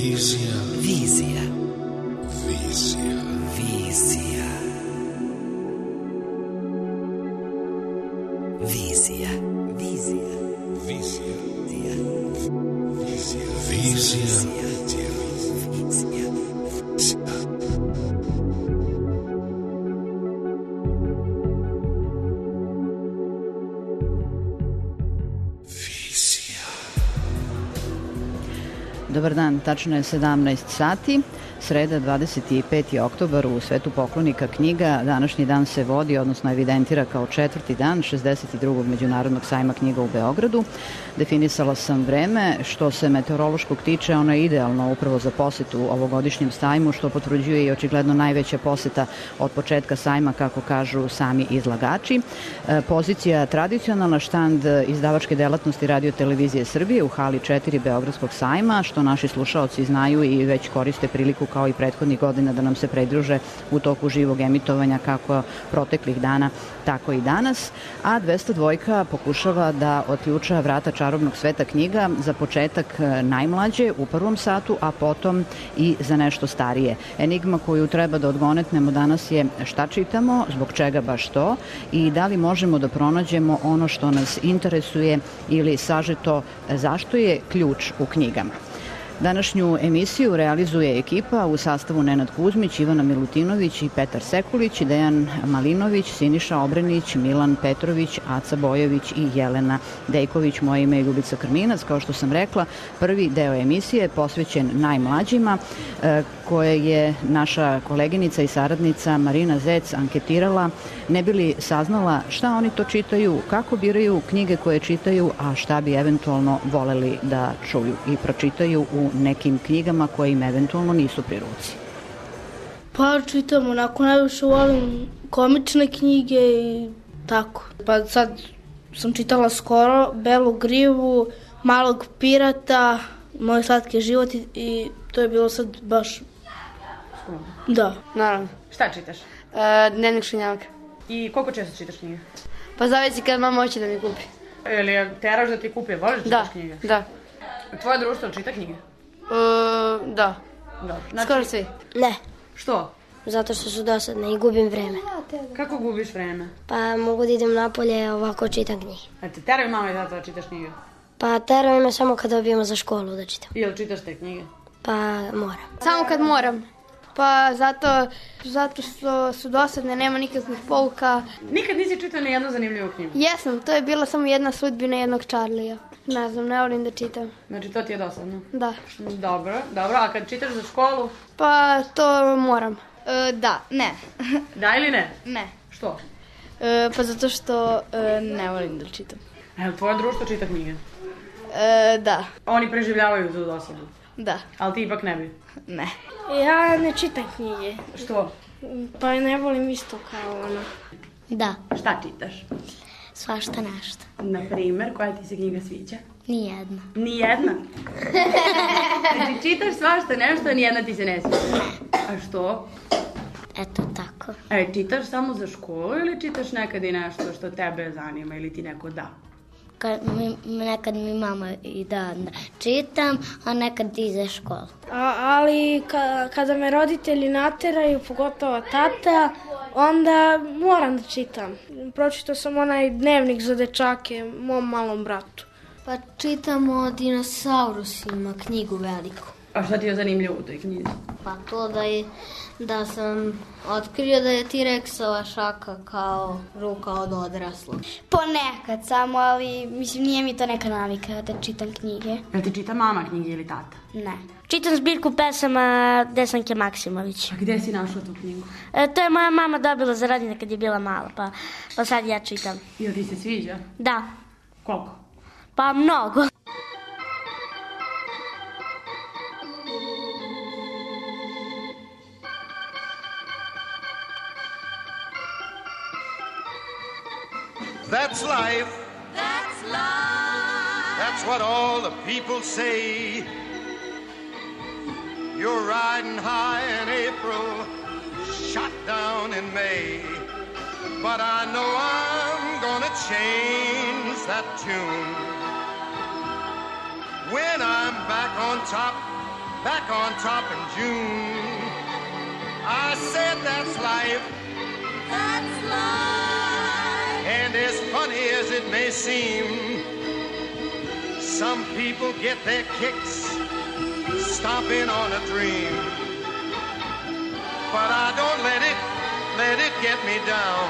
Vizija. Dobar dan, tačno je 17 sati, sreda 25. oktobar u svetu poklonika knjiga. Današnji dan se vodi, odnosno evidentira kao četvrti dan 62. Međunarodnog sajma knjiga u Beogradu. Definisala sam vreme. Što se meteorološkog tiče, ono je idealno upravo za posetu ovogodišnjem sajmu, što potvrđuje i očigledno najveća poseta od početka sajma, kako kažu sami izlagači. Pozicija tradicionalna, štand izdavačke delatnosti Radio Televizije Srbije u hali 4 Beogradskog sajma, što naši slušaoci znaju i već koriste priliku kao i prethodnih godina da nam se pridruže u toku živog emitovanja, kako proteklih dana, tako i danas. A 202 pokušava da otključa vrata čarobnog sveta knjiga, za početak najmlađe u prvom satu, a potom i za nešto starije. Enigma koju treba da odgonetnemo danas je šta čitamo, zbog čega baš to i da li možemo da pronađemo ono što nas interesuje ili sažeto zašto je ključ u knjigama. Današnju emisiju realizuje ekipa u sastavu Nenad Kuzmić, Ivana Milutinović i Petar Sekulić, Dejan Malinović, Siniša Obrenić, Milan Petrović, Aca Bojović i Jelena Dejković. Moje ime je Ljubica Krminac. Kao što sam rekla, prvi deo emisije je posvećen najmlađima, koje je naša koleginica i saradnica Marina Zec anketirala, ne bi li saznala šta oni to čitaju, kako biraju knjige koje čitaju, a šta bi eventualno voleli da čuju i pročitaju u nekim knjigama koje im eventualno nisu pri ruci. Pa čitam, onako najviše volim komične knjige i tako. Pa sad sam čitala skoro Belu grivu, Malog pirata, Moj slatki život i to je bilo sad baš... Da. Naravno. Šta čitaš? Dnevnik šunjavka. I koliko često čitaš knjige? Pa zavisi kad mama hoće da mi kupi. Ili teraš da ti kupi, voliš da čitaš knjige? Da. Tvoje društvo čita knjige? Da. Znači... Skoro svi. Ne. Što? Zato što su dosadne i gubim vreme. Kako gubiš vreme? Pa mogu da idem napolje, ovako čitam knjige. A te teraju mama i tata da čitaš knjige? Pa teraju me samo kad dobijemo za školu da čitam. Ili čitaš te knjige? Pa moram. Samo kad moram. Pa zato što su dosadne, nema nikakvih pouka. Nikad nisi čitao ni jednu zanimljivu knjigu? Jesam, to je bila samo jedna sudbina jednog Charlija. Ne znam, ne volim da čitam. Znači to ti je dosadno? Da. Dobro, a kad čitaš za školu? Pa to moram. Da, ne. Da ili ne? Ne. Što? Pa zato što ne volim da čitam. Evo, tvoje društvo čita knjige? Da. Oni preživljavaju tu dosadu? Da. Ali ti ipak ne bi? Ne. Ja ne čitam knjige. Što? Pa ne volim isto kao ono. Da. Šta čitaš? Svašta nešto. Naprimer, koja ti se knjiga sviđa? Nijedna. Nijedna? Znači čitaš svašta nešto, a nijedna ti se ne sviđa? A što? Eto tako. Čitaš samo za školu ili čitaš nekad i nešto što tebe zanima ili ti neko da? Nekad mi mama i da čitam, a nekad i za školu. Ali kada me roditelji nateraju, pogotovo tata, onda moram da čitam. Pročitao sam onaj dnevnik za dečake, mom malom bratu. Pa čitam o dinosaurusima, knjigu veliku. A šta ti je zanimljivo u toj knjizi? Pa to da sam otkrio da je T-Rexova šaka kao ruka od odraslog. Ponekad samo, ali mislim nije mi to neka navika da čitam knjige. Jel ti čita mama knjige ili tata? Ne. Čitam zbirku pesama Desanke Maksimović. A gde si našla tu knjigu? To je moja mama dobila za rodine kad je bila mala, pa sad ja čitam. Jel ti se sviđa? Da. Koliko? Pa mnogo. That's life. That's life. That's what all the people say. You're riding high in April, shot down in May. But I know I'm gonna change that tune when I'm back on top back on top in June. I said that's life. That's life. And as funny as it may seem, some people get their kicks stomping on a dream. But I don't let it get me down.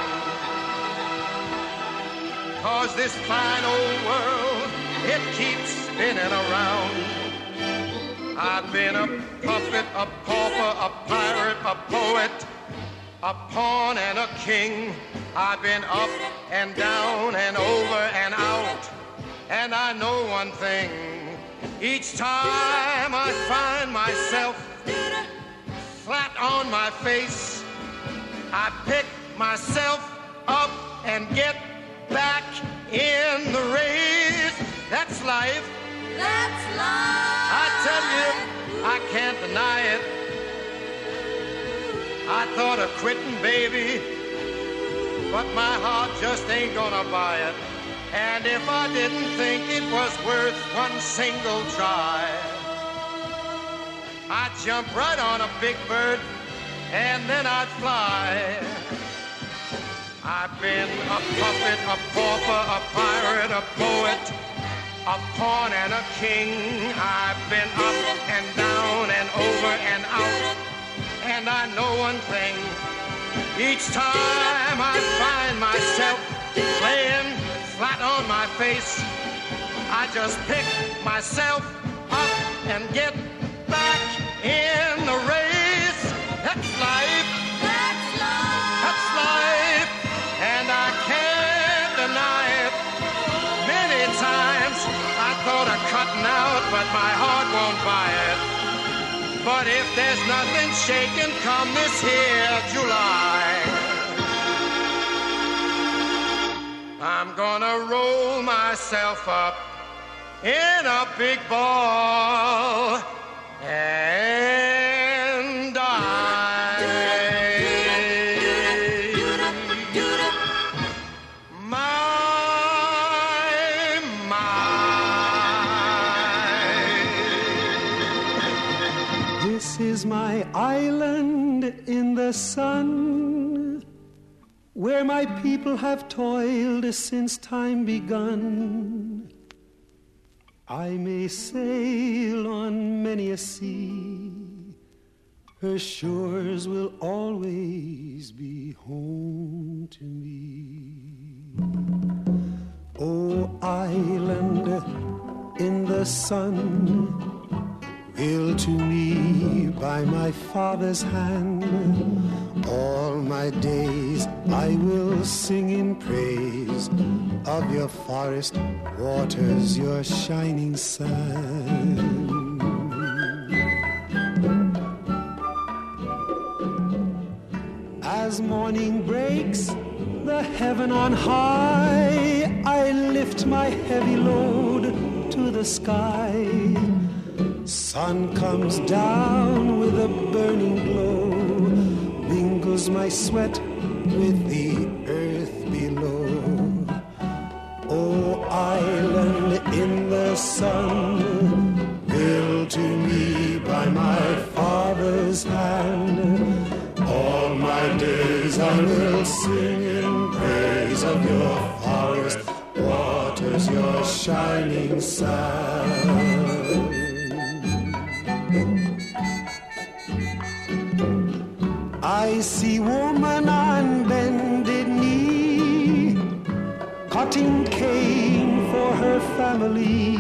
'Cause this fine old world, it keeps spinning around. I've been a puppet, a pauper, a pirate, a poet, a pawn and a king. I've been up and down and over and out. And I know one thing, each time I find myself flat on my face, I pick myself up and get back in the race. That's life. That's life. I tell you, I can't deny it. I thought of quitting, baby, but my heart just ain't gonna buy it. And if I didn't think it was worth one single try, I'd jump right on a big bird and then I'd fly. I've been a puppet, a pauper, a pirate, a poet, a pawn and a king. I've been up and down and over and out. And I know one thing, each time I find myself laying flat on my face, I just pick myself up and get back in the race. That's life. That's life. That's life. And I can't deny it. Many times I thought of cutting out, but my heart won't buy it. But if there's nothing shaking come this here July, I'm gonna roll myself up in a big ball and die. This is my island in the sun, where my people have toiled since time begun. I may sail on many a sea, her shores will always be home to me. Oh, island in the sun, built to me by my father's hand, all my days I will sing in praise of your forest waters, your shining sand. As morning breaks the heaven on high, I lift my heavy load to the sky. Sun comes down with a burning glow, mingles my sweat with the earth below. Oh, island in the sun, built to me by my father's hand, all my days I will sing in praise of your forest waters, your shining sand. I see woman on bended knee, cutting cane for her family.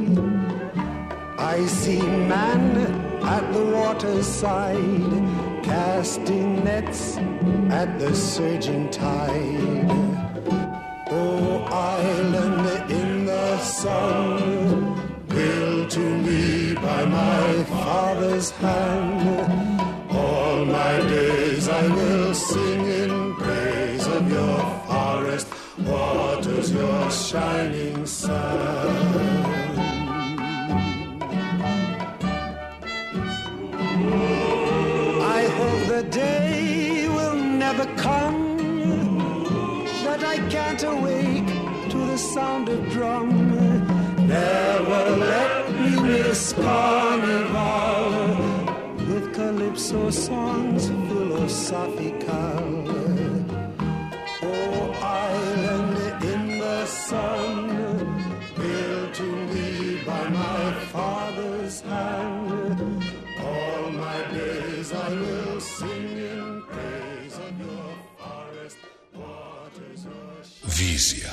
I see man at the waterside, casting nets at the surging tide. Oh, island in the sun, built to me by my father's hand, all my days I will sing in praise of your forest waters, your shining sun. I hope the day will never come that I can't awake to the sound of drum. Never let me miss carnival. calypso songs philosophical. Oh, island in the sun, built to me by my father's hand, all my days I will sing in praise of your forest waters. Vizija.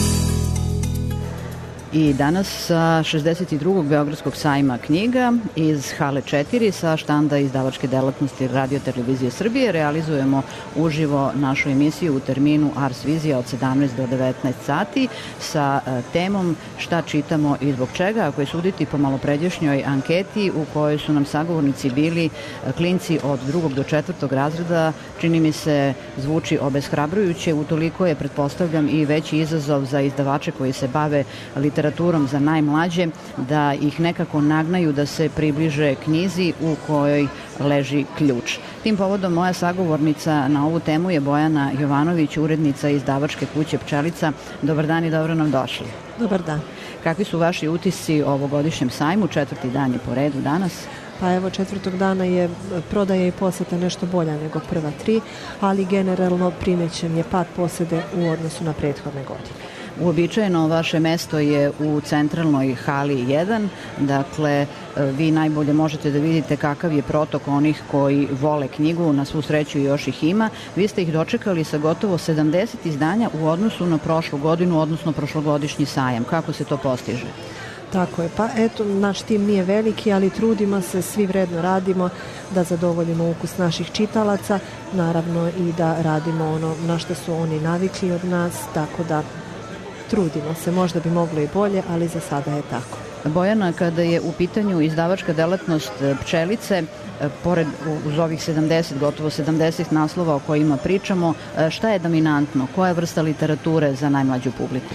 I danas sa 62. Beogradskog sajma knjiga iz hale 4 sa štanda izdavačke delatnosti Radio Televizije Srbije realizujemo uživo našu emisiju u terminu Ars Vizija od 17 do 19 sati sa temom šta čitamo i zbog čega, ako je suditi po malopređašnjoj anketi u kojoj su nam sagovornici bili klinci od 2. do 4. razreda, čini mi se zvuči obeshrabrujuće, utoliko je, pretpostavljam, i veći izazov za izdavače koji se bave literaturom za najmlađe, da ih nekako nagnaju da se približe knjizi u kojoj leži ključ. Tim povodom moja sagovornica na ovu temu je Bojana Jovanović, urednica izdavačke kuće Pčelica. Dobar dan i dobro nam došli. Dobar dan. Kakvi su vaši utisci o ovogodišnjem sajmu? 4. dan je po redu danas. Pa evo, 4. dana je prodaja i poseta nešto bolja nego prva 3, ali generalno primećen je pad posede u odnosu na prethodne godine. Uobičajeno vaše mesto je u centralnoj hali 1, dakle vi najbolje možete da vidite kakav je protok onih koji vole knjigu, na svu sreću još ih ima. Vi ste ih dočekali sa gotovo 70 izdanja u odnosu na prošlu godinu, odnosno prošlogodišnji sajam. Kako se to postiže? Tako je, pa eto, naš tim nije veliki, ali trudimo se, svi vredno radimo da zadovoljimo ukus naših čitalaca, naravno i da radimo ono na što su oni navikli od nas, tako da trudimo se, možda bi moglo i bolje, ali za sada je tako. Bojana, kada je u pitanju izdavačka delatnost Pčelice, pored uz ovih 70, gotovo 70 naslova o kojima pričamo, šta je dominantno? Koja je vrsta literature za najmlađu publiku?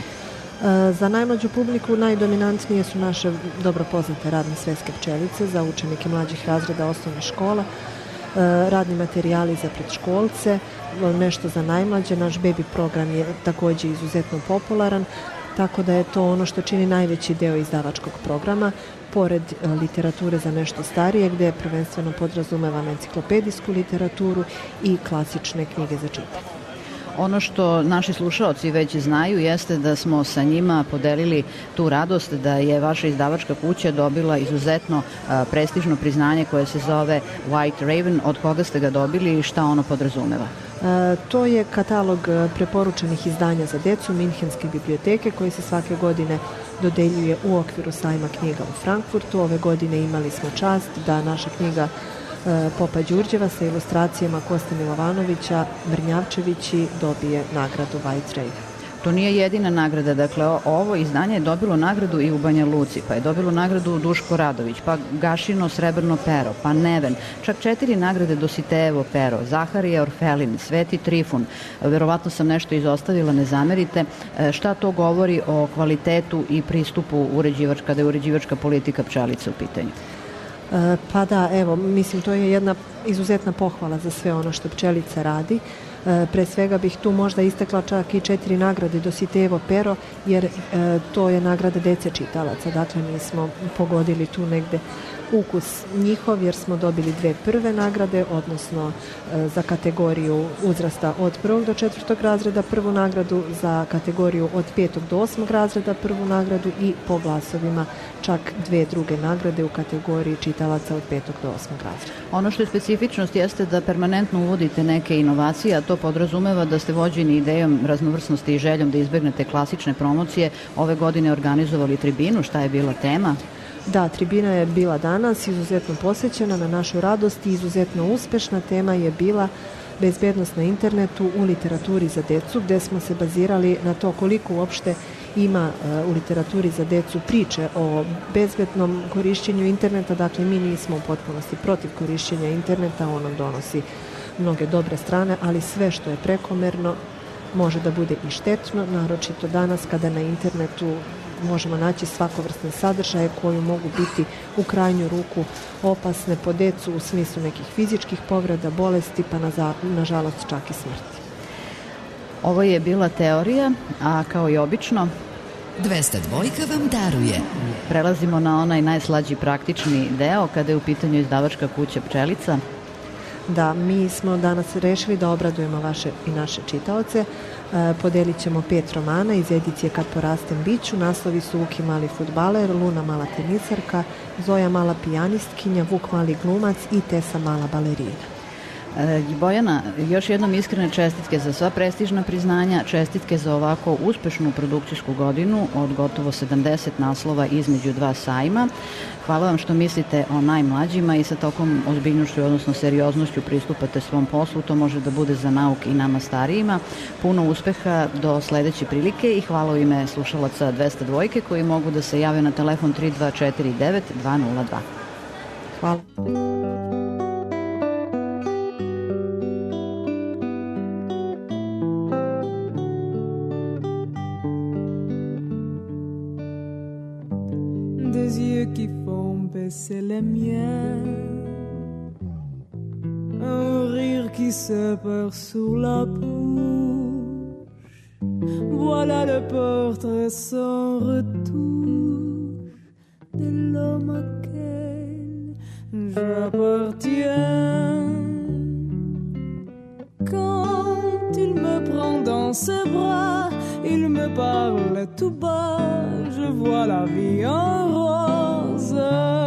Za najmlađu publiku najdominantnije su naše dobro poznate radne sveske Pčelice za učenike mlađih razreda osnovne škola, radni materijali za predškolce, nešto za najmlađe. Naš baby program je takođe izuzetno popularan, tako da je to ono što čini najveći deo izdavačkog programa, pored literature za nešto starije, gde prvenstveno podrazumevam enciklopedijsku literaturu i klasične knjige za čitanje. Ono što naši slušaoci već znaju jeste da smo sa njima podelili tu radost da je vaša izdavačka kuća dobila izuzetno prestižno priznanje koje se zove White Raven. Od koga ste ga dobili i šta ono podrazumeva? To je katalog preporučenih izdanja za decu Minhenske biblioteke koji se svake godine dodeljuje u okviru sajma knjiga u Frankfurtu. Ove godine imali smo čast da naša knjiga Popa Đurđeva sa ilustracijama Koste Milovanovića Mrnjavčevići dobije nagradu White Raven. To nije jedina nagrada, dakle ovo izdanje je dobilo nagradu i u Banja Luci, pa je dobilo nagradu Duško Radović, pa Gašino srebrno pero, pa Neven, čak 4 nagrade Dositejevo pero, Zaharije Orfelin, Sveti Trifun. Verovatno sam nešto izostavila, ne zamerite. Šta to govori o kvalitetu i pristupu kada je uređivačka politika Pčelice u pitanju? Pa da, evo, mislim, to je jedna izuzetna pohvala za sve ono što Pčelica radi. Pre svega bih tu možda istakla čak i 4 nagrade Dositejevo pero, jer to je nagrada dece čitalaca. Dakle, mi smo pogodili tu negde ukus njihov, jer smo dobili 2 prve nagrade, odnosno za kategoriju uzrasta od 1. do 4. razreda prvu nagradu, za kategoriju od 5. do 8. razreda prvu nagradu i po glasovima čak 2 druge nagrade u kategoriji čitalaca od 5. do 8. razreda. Ono što je specifičnost jeste da permanentno uvodite neke inovacije, a to podrazumeva da ste vođeni idejom raznovrsnosti i željom da izbegnete klasične promocije. Ove godine organizovali tribinu, šta je bila tema? Da, tribina je bila danas izuzetno posećena na našu radost i izuzetno uspešna. Tema je bila bezbednost na internetu u literaturi za decu, gde smo se bazirali na to koliko uopšte ima u literaturi za decu priče o bezbednom korišćenju interneta. Dakle, mi nismo u potpunosti protiv korišćenja interneta, on nam donosi mnoge dobre strane, ali sve što je prekomerno može da bude i štetno, naročito danas kada na internetu možemo naći svakovrsne sadržaje koji mogu biti u krajnju ruku opasne po decu u smislu nekih fizičkih povreda, bolesti, pa nažalost čak i smrti. Ovo je bila teorija, a kao i obično 202 vam daruje. Prelazimo na onaj najslađi praktični deo kada je u pitanju izdavačka kuća Pčelica. Da, mi smo danas rešili da obradujemo vaše i naše čitaoce. Podelit ćemo 5 romana iz edicije Kad porastem biću. Naslovi su Vuki mali fudbaler, Luna mala tenisarka, Zoja mala pijanistkinja, Vuk mali glumac i Tesa mala balerina. Bojana, još jednom iskrene čestitke za sva prestižna priznanja, čestitke za ovako uspešnu produkcijsku godinu od gotovo 70 naslova između 2 sajma. Hvala vam što mislite o najmlađima i sa tokom ozbiljnošću, odnosno serioznošću pristupate svom poslu. To može da bude za nauk i nama starijima. Puno uspeha do sledeće prilike i hvala u ime slušalaca 202 koji mogu da se jave na telefon 3249 202. Hvala. C'est les miens, un rire qui se perd sur la bouche. Voilà le portrait sans retouche de l'homme auquel j'appartiens. Quand il me prend dans ses bras, il me parle tout bas, je vois la vie en rose.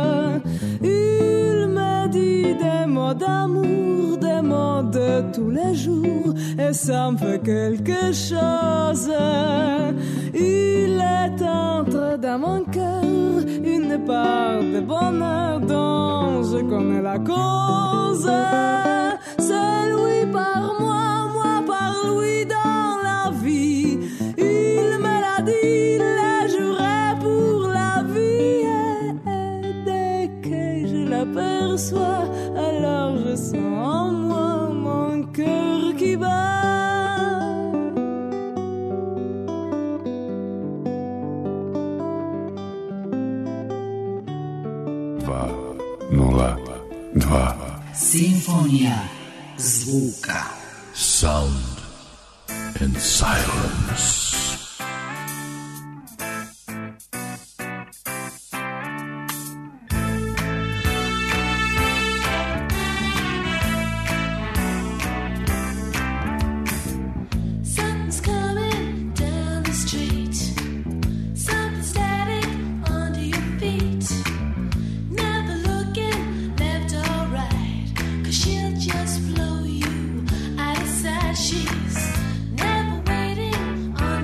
Il me dit des mots d'amour, des mots de tous les jours, et ça me fait quelque chose. Il est entré dans mon cœur une part de bonheur dont je connais la cause. C'est lui par moi, moi par lui dans la vie. Il me l'a dit, le jurait pour la vie. Et dès que je l'aperçois, alors je sens en moi mon cœur qui bat. 202 Simfonija zvuka. Sound and silence. She's never waiting on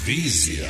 Vizija.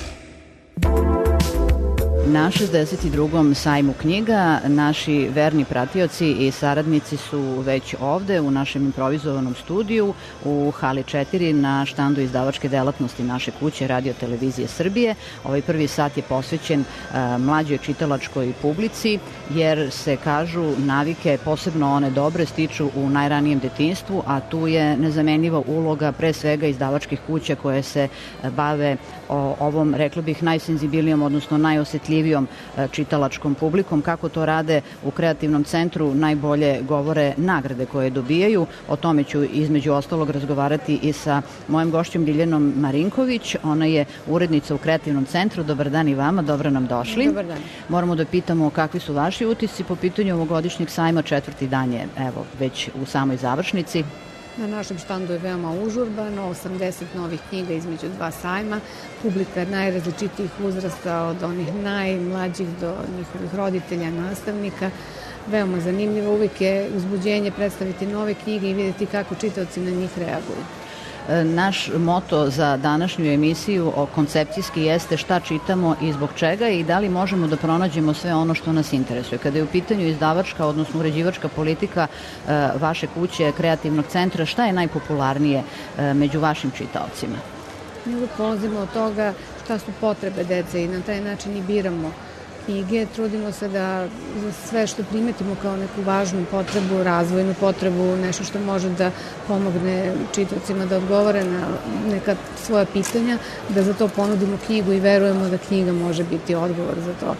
Na 62. sajmu knjiga naši verni pratioci i saradnici su već ovde u našem improvizovanom studiju u hali 4 na štandu izdavačke delatnosti naše kuće Radio Televizije Srbije. Ovaj prvi sat je posvećen mlađoj čitalačkoj publici jer se kažu navike, posebno one dobre, stiču u najranijem detinjstvu, a tu je nezamenljiva uloga pre svega izdavačkih kuća koje se bave ovom, rekla bih, najsenzibilnijom, odnosno najosetljivijom čitalačkom publikom. Kako to rade u Kreativnom centru najbolje govore nagrade koje dobijaju. O tome ću između ostalog razgovarati i sa mojom gošćom Ljeljanom Marinković. Ona je urednica u Kreativnom centru. Dobar dan i vama, dobro nam došli. Dobar dan. Moramo da pitamo kakvi su vaši utisci po pitanju ovogodišnjeg sajma. 4. dan je, evo, već u samoj završnici. Na našem štandu je veoma užurbano, 80 novih knjiga između dva sajma, publika najrazličitijih uzrasta, od onih najmlađih do njihovih roditelja, nastavnika. Veoma zanimljivo, uvijek je uzbuđenje predstaviti nove knjige i vidjeti kako čitaoci na njih reaguju. Naš moto za današnju emisiju koncepcijski jeste šta čitamo i zbog čega i da li možemo da pronađemo sve ono što nas interesuje. Kada je u pitanju izdavačka, odnosno uređivačka politika vaše kuće, Kreativnog centra, šta je najpopularnije među vašim čitaocima? Mi polazimo od toga šta su potrebe dece i na taj način i biramo knjige. Trudimo se da za sve što primetimo kao neku važnu potrebu, razvojnu potrebu, nešto što može da pomogne čitaocima da odgovore na neka svoja pitanja, da za to ponudimo knjigu i verujemo da knjiga može biti odgovor za to.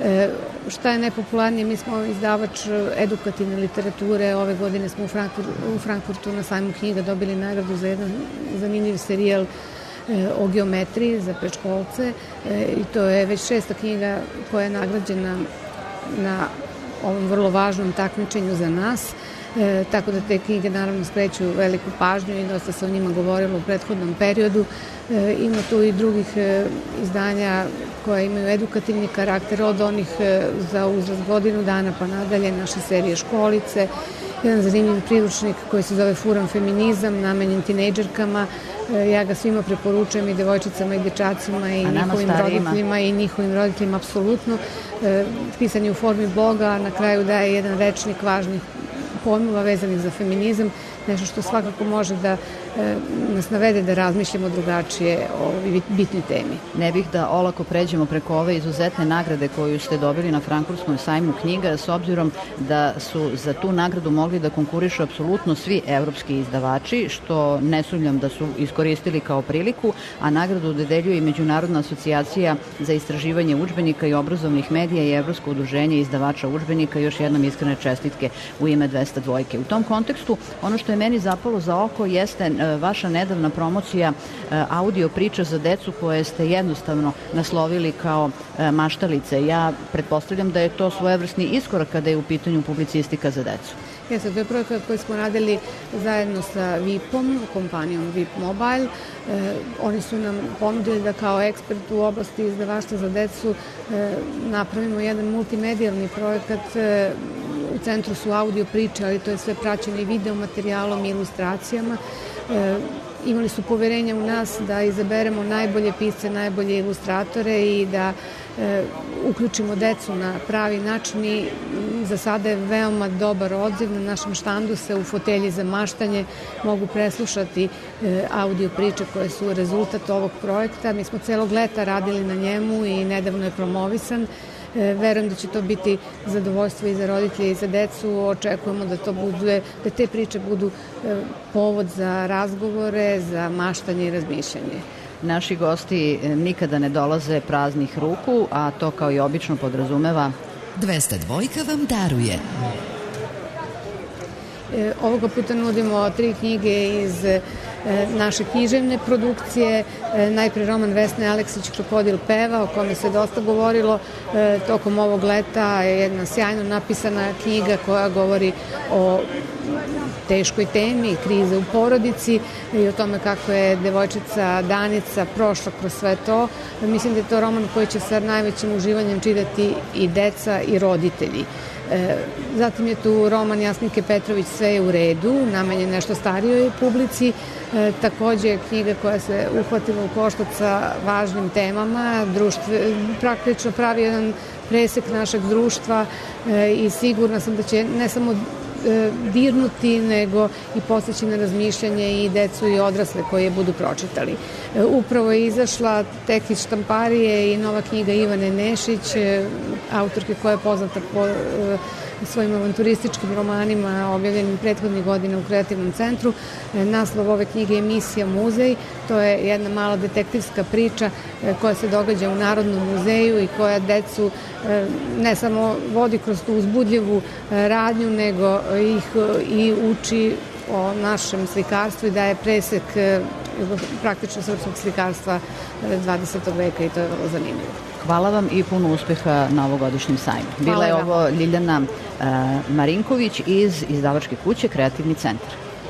Šta je najpopularnije? Mi smo izdavač edukativne literature. Ove godine smo u Frankfurtu na sajmu knjiga dobili nagradu za jedan zanimljiv serijal o geometriji za predškolce i to je već 6. knjiga koja je nagrađena na ovom vrlo važnom takmičenju za nas, tako da te knjige naravno skreću veliku pažnju i dosta se o njima govorilo u prethodnom periodu. Ima tu i drugih izdanja koja imaju edukativni karakter, od onih za uzrast godinu dana pa nadalje, naše serije Školice, jedan zanimljiv priručnik koji se zove Furan feminizam, namenjen tinejdžerkama. Ja ga svima preporučujem, i devojčicama i dečacima i njihovim roditeljima apsolutno. Pisan je u formi bloga, na kraju daje jedan rečnik važnih pojmova vezanih za feminizam, nešto što svakako može da nas navede da razmišljamo drugačije o bitnoj temi. Ne bih da olako pređemo preko ove izuzetne nagrade koju ste dobili na Frankfurtskom sajmu knjiga, s obzirom da su za tu nagradu mogli da konkurišu apsolutno svi evropski izdavači, što ne sumnjam da su iskoristili kao priliku, a nagradu dodeljuje i Međunarodna asocijacija za istraživanje udžbenika i obrazovnih medija i Evropsko udruženje izdavača udžbenika. Još jednom iskrene čestitke u ime 202. U tom kontekstu, ono što je meni zapalo za oko jeste vaša nedavna promocija audio priča za decu koje ste jednostavno naslovili kao maštalice. Ja pretpostavljam da je to svojevrsni iskorak kada je u pitanju publicistika za decu. Jeste, to je projekat koji smo radili zajedno sa VIP-om, kompanijom VIP Mobile. Oni su nam ponudili da kao ekspert u oblasti izdavaštva za decu napravimo jedan multimedijalni projekat. U centru su audio priče, ali to je sve praćeno i video materijalom i ilustracijama. Imali su poverenja u nas da izaberemo najbolje pisce, najbolje ilustratore i da uključimo decu na pravi način i za sada je veoma dobar odziv. Na našem štandu se u fotelji za maštanje mogu preslušati audio priče koje su rezultat ovog projekta. Mi smo celog leta radili na njemu i nedavno je promovisan. Verujem da će to biti zadovoljstvo i za roditelje i za decu. Očekujemo da te priče budu povod za razgovore, za maštanje i razmišljanje. Naši gosti nikada ne dolaze praznih ruku, a to kao i obično podrazumeva 202 vam daruje. Ovoga puta nudimo 3 knjige iz naše književne produkcije. Najpre roman Vesne Aleksić Krokodil peva, o kome se dosta govorilo tokom ovog leta. Je jedna sjajno napisana knjiga koja govori o teškoj temi, krize u porodici i o tome kako je devojčica Danica prošla kroz sve to. Mislim da je to roman koji će sa najvećim uživanjem čitati i deca i roditelji. Zatim je tu roman Jasminke Petrović Sve je u redu, namenjen nešto starijoj publici. Takođe je knjiga koja se uhvatila u koštac sa važnim temama, praktično pravi jedan presek našeg društva i sigurna sam da će ne samo dirnuti, nego i postići na razmišljanje i decu i odrasle koje budu pročitali. Upravo je izašla tek iz štamparije i nova knjiga Ivane Nešić, autorke koja je poznata po svojim avanturističkim romanima objavljenim prethodnih godina u Kreativnom centru. Naslov ove knjige je Misija muzej. To je jedna mala detektivska priča koja se događa u Narodnom muzeju i koja decu ne samo vodi kroz tu uzbudljivu radnju, nego ih i uči o našem slikarstvu i daje presek praktično srpskog slikarstva 20. veka i to je vrlo zanimljivo. Hvala vam i puno uspeha na ovogodišnjem sajmu. Bila je ovo Ljiljana Marinković iz izdavačke kuće Kreativni centar.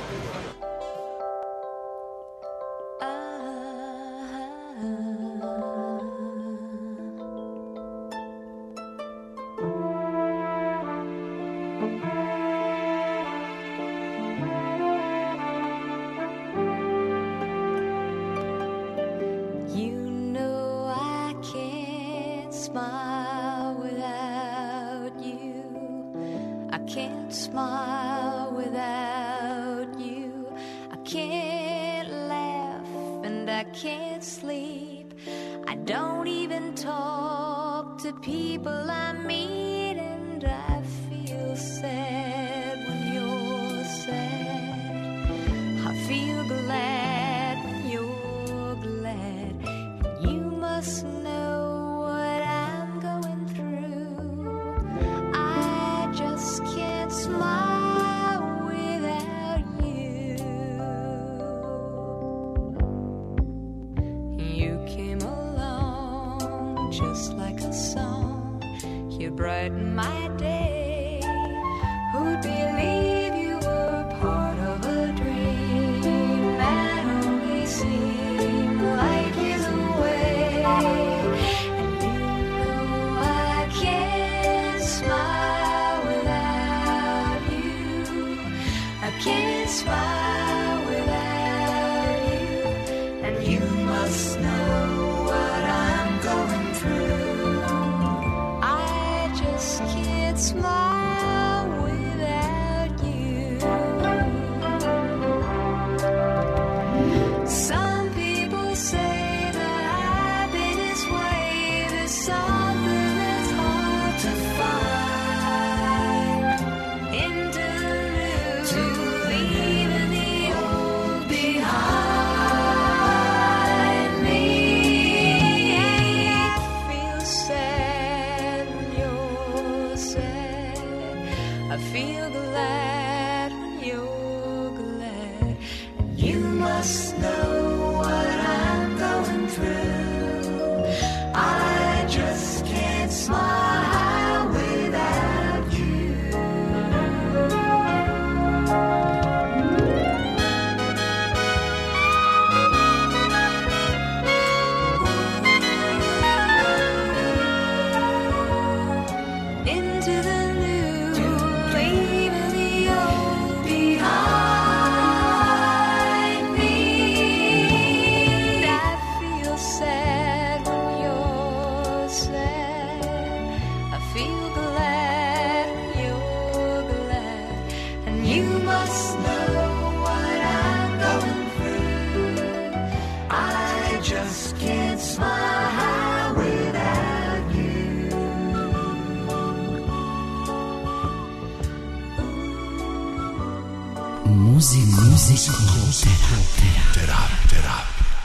Terapija.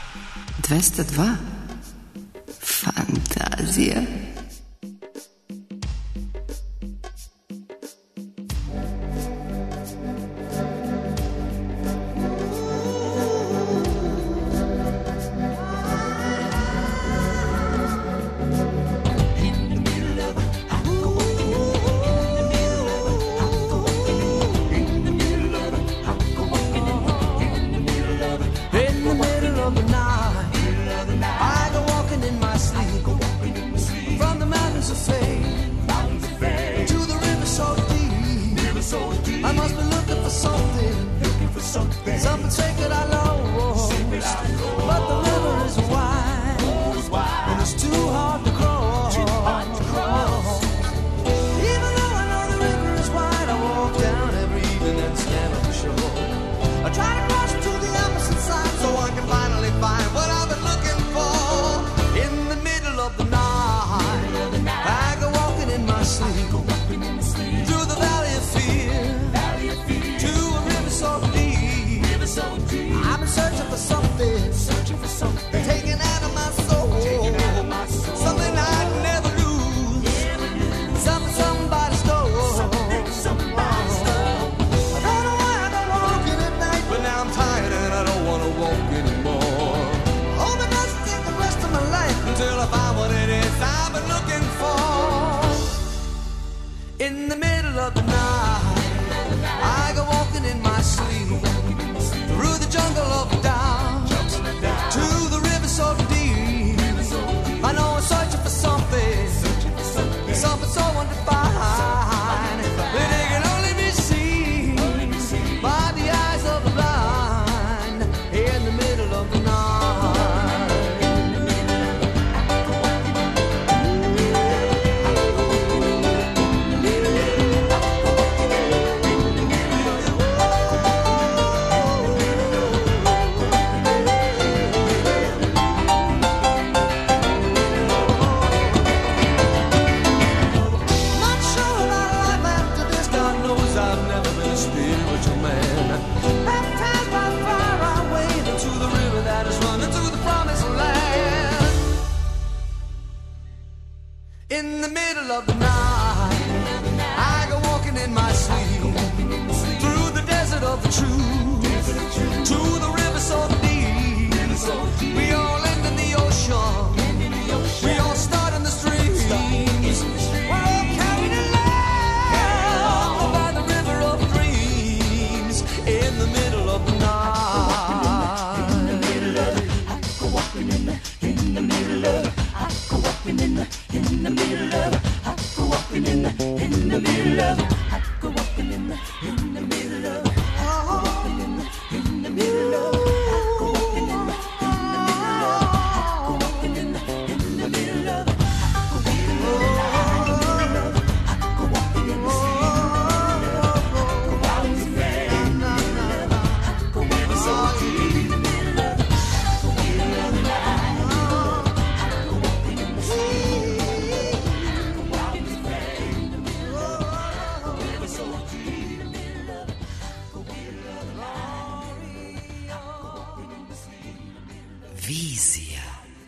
202 Fantazija. Something sacred I long find what I've been looking for. In the middle of the night, I go walking in my sleep through the valley of fear to a river so deep. I've been searching for something, taken out of my soul, something I'd never lose, something somebody stole. I don't know why I go walking at night, but now I'm tired and I don't want to walk anymore. Hope it doesn't take the rest of my life until I find what it is I've been looking for. In the middle of the night, I go walking in my sleep through the jungle of doubt to the river so deep. I know I'm searching for something, something so undefined that it can only be seen by the eyes of the blind. In the middle of the night. Not sure about life after this. God knows I've never been a spiritual man. Baptized by fire, I wade into the river that is running to the promised land. In the middle of the night, I go walking in my sleep through the desert of the truth to the river so deep. We all end in the ocean. We all start in the streams. We're all carried along by the river of dreams. In the middle of the night. In the middle of it, I go walking in the middle of it. I go walking in the middle of it. I go walking in the middle of it. I go walking in the middle of it. I go walking in the middle of it. I go walking in the middle of it. I go walking in the middle of it. Vizija.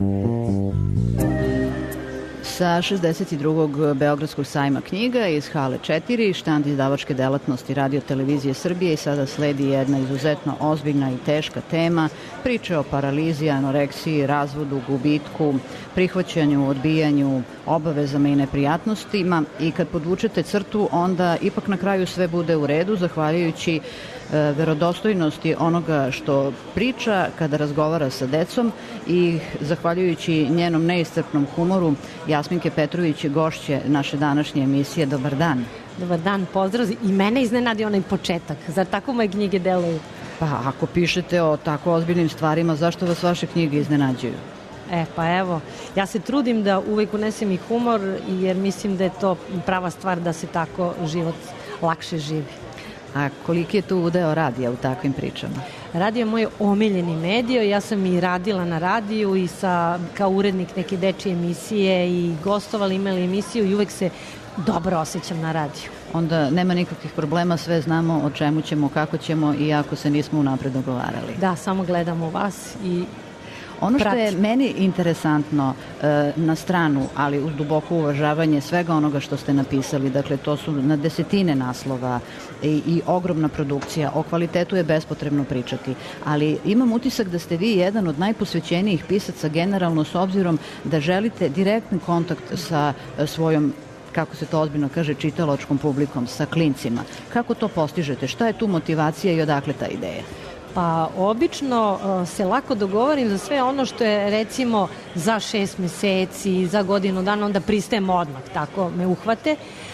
Sa 62. Beogradskog sajma knjiga iz Hale 4, štand izdavačke delatnosti Radio Televizije Srbije, i sada sledi jedna izuzetno ozbiljna i teška tema, priče o paralizi, anoreksiji, razvodu, gubitku, prihvaćanju, odbijanju, obavezama i neprijatnostima, i kad podvučete crtu, onda ipak na kraju sve bude u redu, zahvaljujući verodostojnosti onoga što priča kada razgovara sa decom i zahvaljujući njenom neiscrpnom humoru. Jasminke Petrović je gošće naše današnje emisije. Dobar dan. Dobar dan, pozdrav. I mene iznenadi onaj početak. Zar tako moje knjige deluju? Pa ako pišete o tako ozbiljnim stvarima, zašto vas vaše knjige iznenađuju? Pa evo, ja se trudim da uvek unesem i humor, jer mislim da je to prava stvar da se tako život lakše živi. A koliki je tu udeo radija u takvim pričama? Radio je moj omiljeni medij, ja sam i radila na radiju i kao urednik neke dečije emisije i gostovala, imali emisiju i uvek se dobro osjećam na radiju. Onda nema nikakvih problema, sve znamo o čemu ćemo, kako ćemo, iako se nismo unapred dogovarali. Da, samo gledamo vas i ono što je meni interesantno na stranu, ali uz duboko uvažavanje svega onoga što ste napisali, dakle to su na desetine naslova i ogromna produkcija, o kvalitetu je bespotrebno pričati, ali imam utisak da ste vi jedan od najposvećenijih pisaca generalno, s obzirom da želite direktni kontakt sa svojom, kako se to ozbiljno kaže, čitalačkom publikom, sa klincima. Kako to postižete? Šta je tu motivacija i odakle ta ideja? Pa obično se lako dogovorim za sve ono što je recimo za 6 meseci, za godinu dana, onda pristajem odmah, tako me uhvate.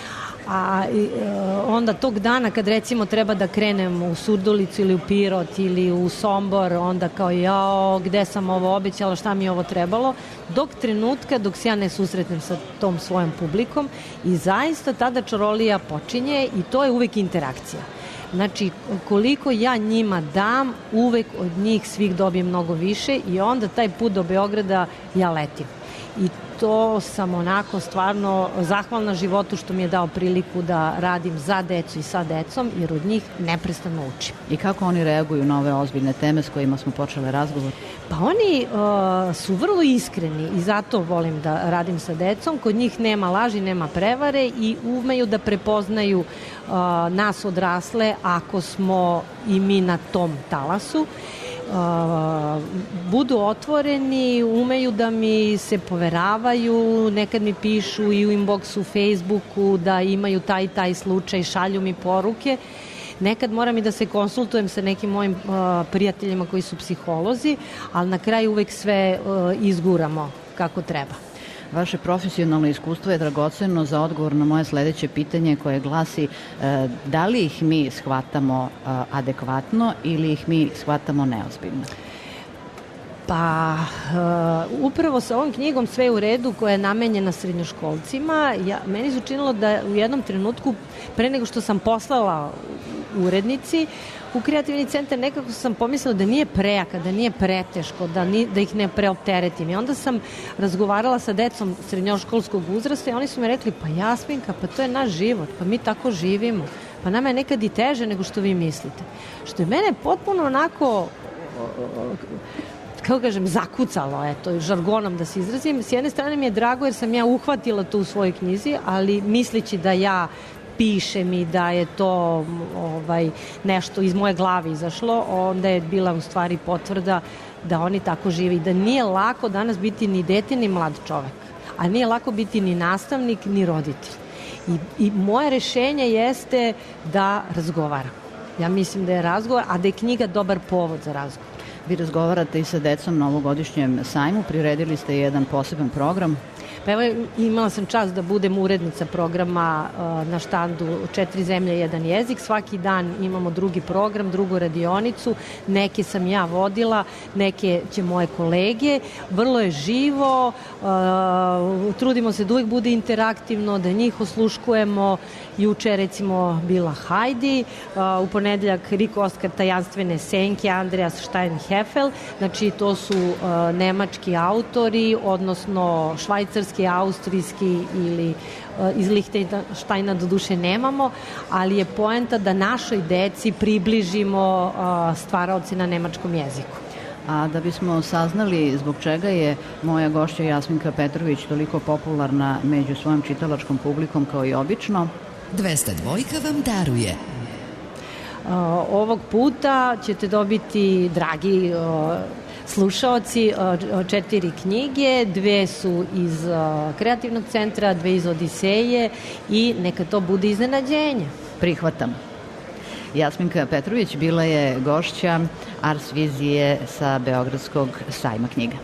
A onda tog dana kad recimo treba da krenem u Surdulicu ili u Pirot ili u Sombor, onda kao jao, gde sam ovo obećala, šta mi je ovo trebalo, dok trenutka dok se ja ne susretnem sa tom svojom publikom, i zaista tada čarolija počinje i to je uvek interakcija. Znači, koliko ja njima dam, uvek od njih svih dobijem mnogo više i onda taj put do Beograda ja letim. I to sam onako stvarno zahvalna životu što mi je dao priliku da radim za decu i sa decom, jer od njih neprestano učim. I kako oni reaguju na ove ozbiljne teme s kojima smo počeli razgovor? Pa oni su vrlo iskreni i zato volim da radim sa decom. Kod njih nema laži, nema prevare i umeju da prepoznaju nas odrasle ako smo i mi na tom talasu. Budu otvoreni, umeju da mi se poveravaju, nekad mi pišu i u inboxu, Facebooku da imaju taj slučaj, šalju mi poruke. Nekad moram i da se konsultujem sa nekim mojim prijateljima koji su psiholozi, ali na kraju uvek sve izguramo kako treba. Vaše profesionalno iskustvo je dragoceno za odgovor na moje sledeće pitanje koje glasi da li ih mi shvatamo adekvatno ili ih mi shvatamo neozbiljno? Pa, upravo sa ovom knjigom Sve u redu koja je namenjena srednjoškolcima, meni se učinilo da u jednom trenutku, pre nego što sam poslala urednici, u kreativni centar nekako sam pomislila da nije prejaka, da nije preteško, da ih ne preopteretim. I onda sam razgovarala sa decom srednjoškolskog uzrasta i oni su mi rekli, pa Jasminka, pa to je naš život, pa mi tako živimo, pa nama je nekad i teže nego što vi mislite. Što je mene potpuno onako, kako kažem, zakucalo, eto, žargonom da se izrazim. S jedne strane mi je drago jer sam ja uhvatila to u svojoj knjizi, ali misleći da ja pišem i da je to nešto iz moje glave izašlo, onda je bila u stvari potvrda da oni tako žive i da nije lako danas biti ni dete ni mlad čovek, a nije lako biti ni nastavnik ni roditelj. I moje rešenje jeste da razgovaram. Ja mislim da je razgovor, a da je knjiga dobar povod za razgovor. Vi razgovarate i sa decom na ovogodišnjem sajmu, priredili ste jedan poseban program. Pa evo, imala sam čast da budem urednica programa na štandu 4 zemlje, 1 jezik. Svaki dan imamo drugi program, drugu radionicu. Neke sam ja vodila, neke će moje kolege. Vrlo je živo, trudimo se da uvijek bude interaktivno, da njih osluškujemo. Juče recimo bila Heidi, u ponedeljak Rico Oskar tajanstvene senke, Andreas Steinhefel. Znači to su nemački autori, odnosno švajcarski, austrijski ili iz Lichtensteina do duše nemamo, ali je poenta da našoj deci približimo stvaraoce na nemačkom jeziku. A da bismo saznali zbog čega je moja gošća Jasminka Petrović toliko popularna među svojom čitalačkom publikom kao i obično, 202 vam daruje. Ovog puta ćete dobiti, dragi slušaoci, 4 knjige, 2 su iz kreativnog centra, 2 iz Odiseje i neka to bude iznenađenje. Prihvatam. Jasminka Petrović bila je gošća Ars Vizije sa Beogradskog sajma knjiga.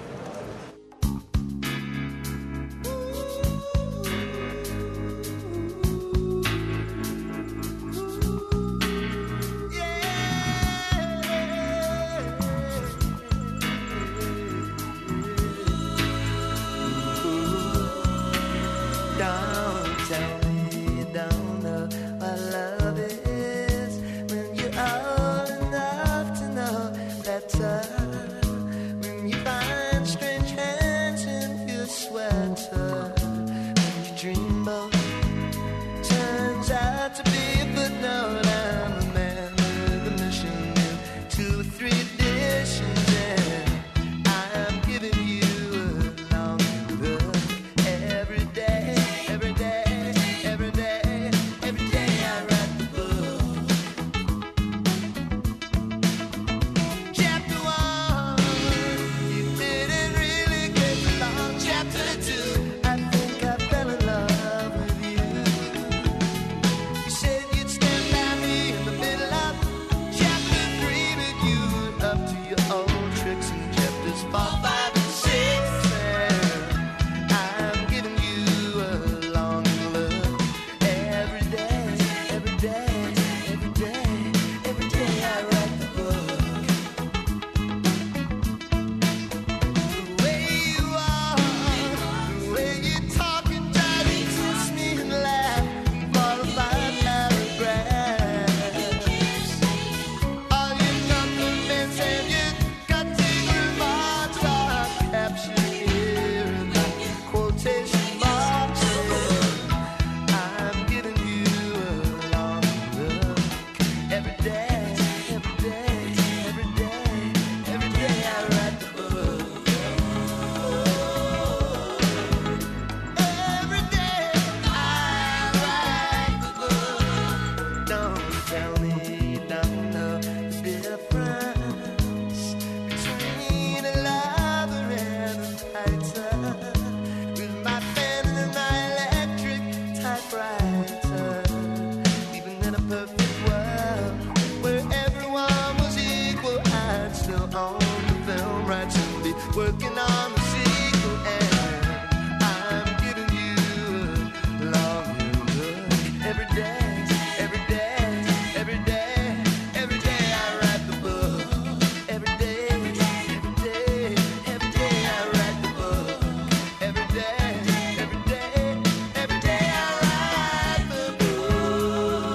working on the sequel, and I'm giving you a longing look every day, every day, every day, every day I write the book, every day, every day, every day I write the book, every day, every day, every day I write the book.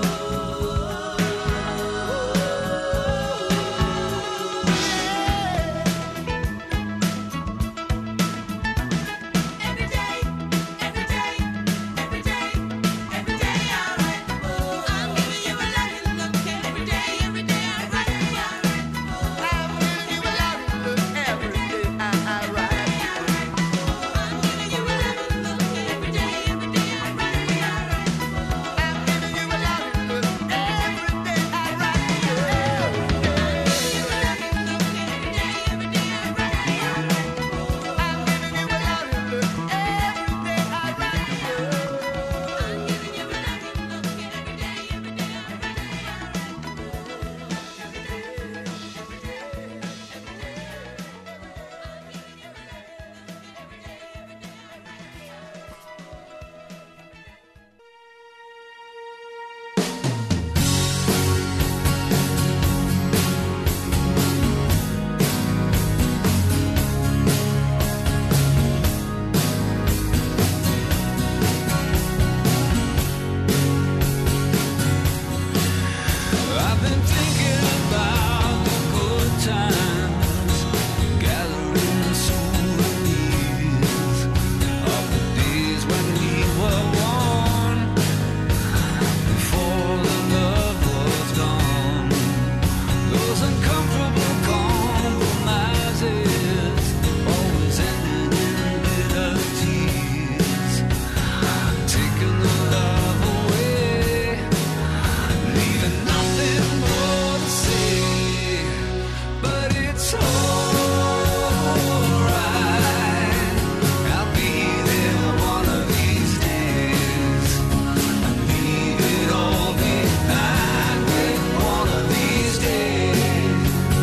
I've been thinking about the good times, gathering souvenirs of the days when we were one, before the love was gone. Those uncomfortable compromises always ended in bitter tears, taking the love away, leaving nothing more to say. But it's alright, I'll be there one of these days, and leave it all behind with one of these days.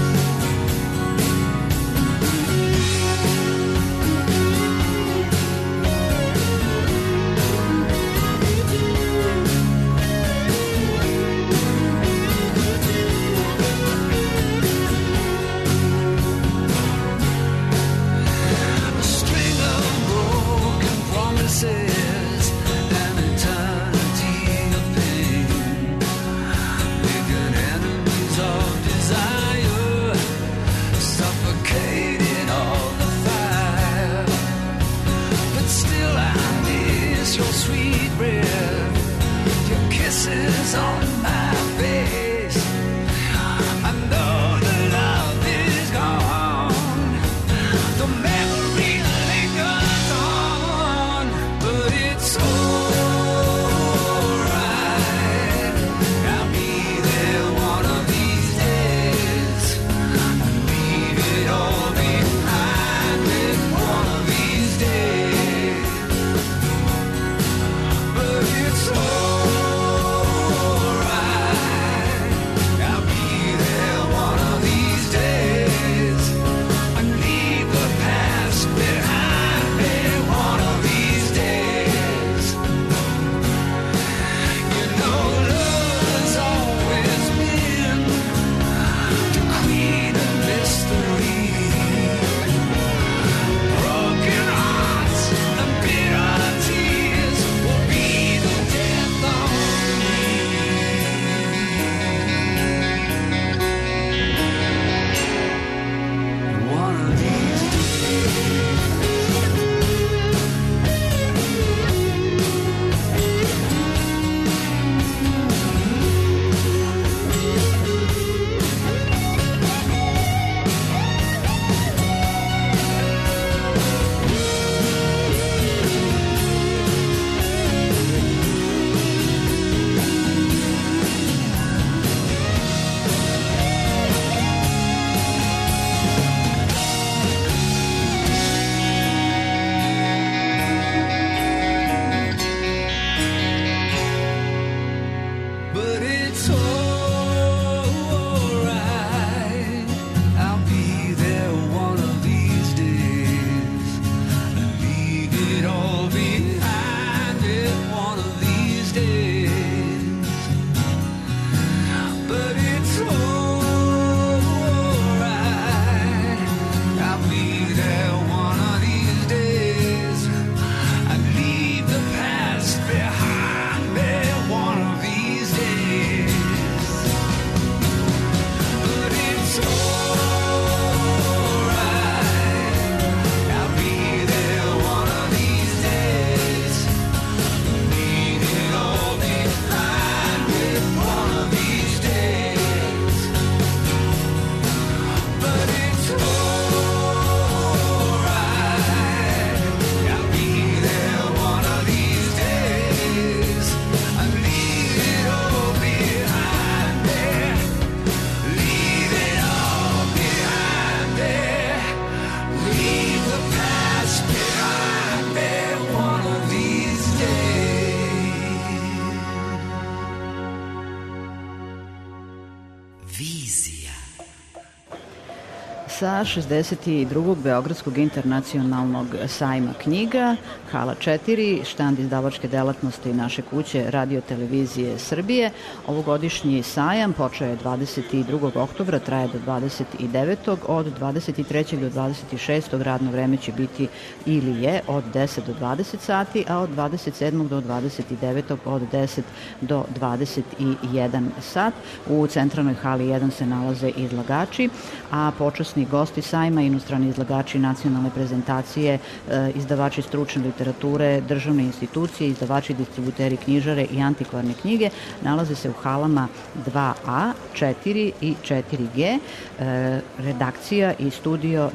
A string of broken promises, an eternity of pain, making enemies of desire, suffocating all the fire. But still I miss your sweet breath, your kisses on my face. I know the love is gone, the memory lingers on, but it's alright. I'll be there one of these days, and leave it all behind with one of these days. But it's alright. sa 62. Beogradskog internacionalnog sajma knjiga, hala 4, štand izdavačke delatnosti naše kuće Radio Televizije Srbije. Ovogodišnji sajam počeo je 22. oktobra, traje do 29. Od 23. do 26. radno vreme će biti ili je od 10 do 20 sati, a od 27. do 29. od 10 do 21 sat. U centralnoj hali 1 se nalaze izlagači, a počasni gosti sajma, inostrani izlagači nacionalne prezentacije, izdavači stručne literature, državne institucije, izdavači, distributeri, knjižare i antikvarne knjige nalaze se u halama 2A, 4 i 4G. Redakcija i studio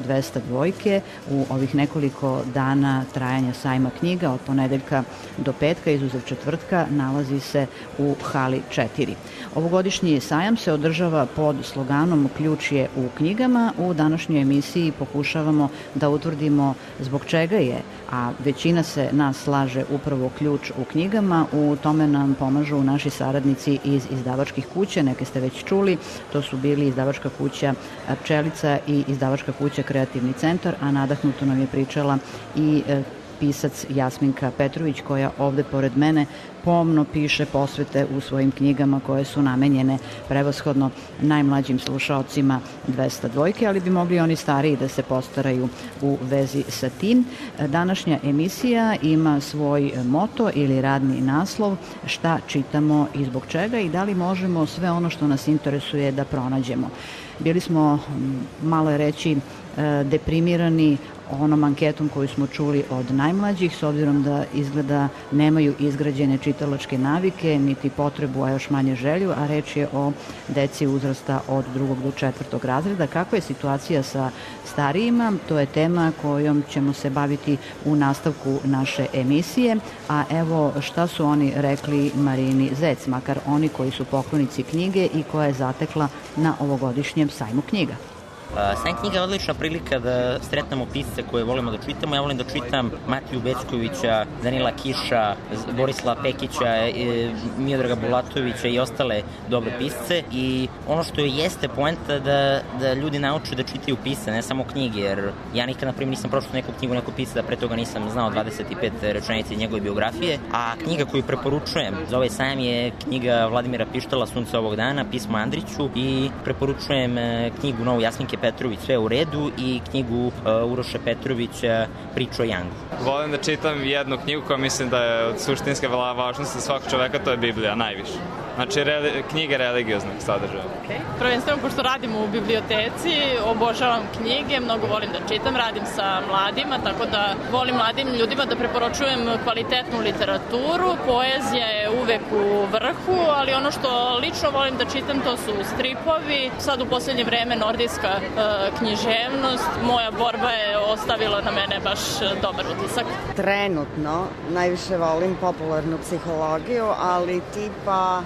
202 u ovih nekoliko dana trajanja sajma knjiga od ponedeljka do petka, izuzev četvrtka, nalazi se u hali 4. Ovogodišnji sajam se održava pod sloganom Ključ je u knjigama. U današnjoj emisiji pokušavamo da utvrdimo zbog čega je, a većina se nas slaže, upravo ključ u knjigama. U tome nam pomažu naši saradnici iz izdavačkih kuća, neke ste već čuli, to su bili izdavačka kuća Pčelica i izdavačka kuća Kreativni centar, a nadahnuto nam je pričala i pisac Jasminka Petrović, koja ovde pored mene pomno piše posvete u svojim knjigama koje su namenjene prevashodno najmlađim slušaocima 202, ali bi mogli oni stariji da se postaraju u vezi sa tim. Današnja emisija ima svoj moto ili radni naslov Šta čitamo i zbog čega i da li možemo sve ono što nas interesuje da pronađemo. Bili smo, malo je reći, deprimirani onom anketom koju smo čuli od najmlađih, s obzirom da izgleda nemaju izgrađene čitalačke navike, niti potrebu, a još manje želju, a reč je o deci uzrasta od 2. do 4. razreda. Kakva je situacija sa starijima? To je tema kojom ćemo se baviti u nastavku naše emisije, a evo šta su oni rekli Marini Zec, makar oni koji su poklonici knjige i koja je zatekla na ovogodišnjem sajmu knjiga. Sajam knjiga je odlična prilika da sretnemo pisce koje volimo da čitamo. Ja volim da čitam Matiju Beckovića, Danila Kiša, Borislava Pekića, Miodraga Bulatovića i ostale dobre pisce. I ono što jeste poenta da ljudi nauče da čitaju pisce, ne samo knjige, jer ja nikad, na primjer, nisam pročitao neku knjigu nekog pisca, da pre toga nisam znao 25 rečenica iz njegove biografije. A knjiga koju preporučujem za ovaj sajam je knjiga Vladimira Pištala Sunce ovog dana, Pismo Andriću, i preporučujem knjigu novu Jasminke Petrović Sve u redu i knjigu Uroša Petrovića Priča o Jangu. Volim da čitam jednu knjigu koja mislim da je od suštinske važnosti svakog čoveka, to je Biblija, najviše. Znači, knjige religioznog sadržaja. Prvenstveno, pošto radim u biblioteci, obožavam knjige, mnogo volim da čitam, radim sa mladima, tako da volim mladim ljudima da preporučujem kvalitetnu literaturu. Poezija je uvek u vrhu, ali ono što lično volim da čitam to su stripovi. Sad u poslednje vreme nordijska književnost. Moja borba je ostavila na mene baš dobar utisak. Trenutno najviše volim popularnu psihologiju, ali tipa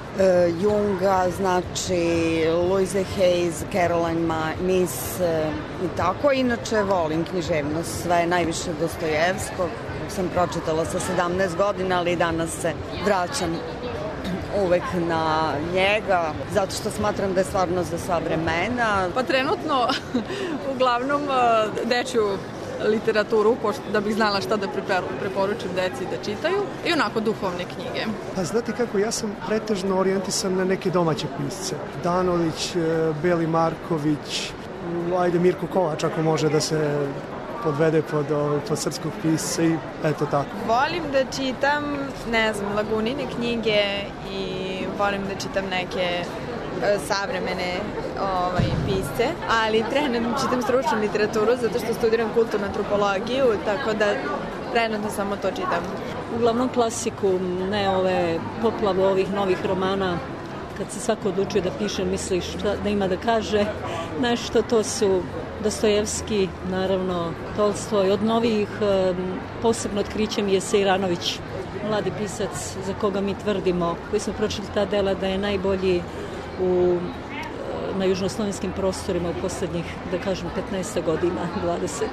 Junga, znači Louise Hayes, Caroline Myss i tako. Inače volim književnost, sve najviše Dostojevskog. Sam pročitala sa 17 godina, ali danas se vraćam uvek na njega, zato što smatram da je stvarno za sva vremena. Pa trenutno, uglavnom, dečju literaturu, da bih znala šta da preporučim deci da čitaju, i onako duhovne knjige. Pa znate kako, ja sam pretežno orijentisan na neke domaće pisce. Danović, Beli Marković, ajde Mirko Kovač ako može da se podvede pod srpskog pisca i eto tako. Volim da čitam, ne znam, Lagunine knjige i volim da čitam neke savremene pisce, ali trenutno čitam stručnu literaturu zato što studiram kulturnu antropologiju, tako da trenutno samo to čitam. Uglavnom klasiku, ne ove poplavu ovih novih romana. Kad se svako odlučuje da piše, misliš da ima da kaže nešto, to su Dostojevski, naravno Tolstoj. Od novih posebno otkriće mi je Sejranović, mladi pisac za koga mi tvrdimo, koji smo pročitali ta dela da je najbolji na južnoslovenskim prostorima u poslednjih, da kažem, 15 godina, 20.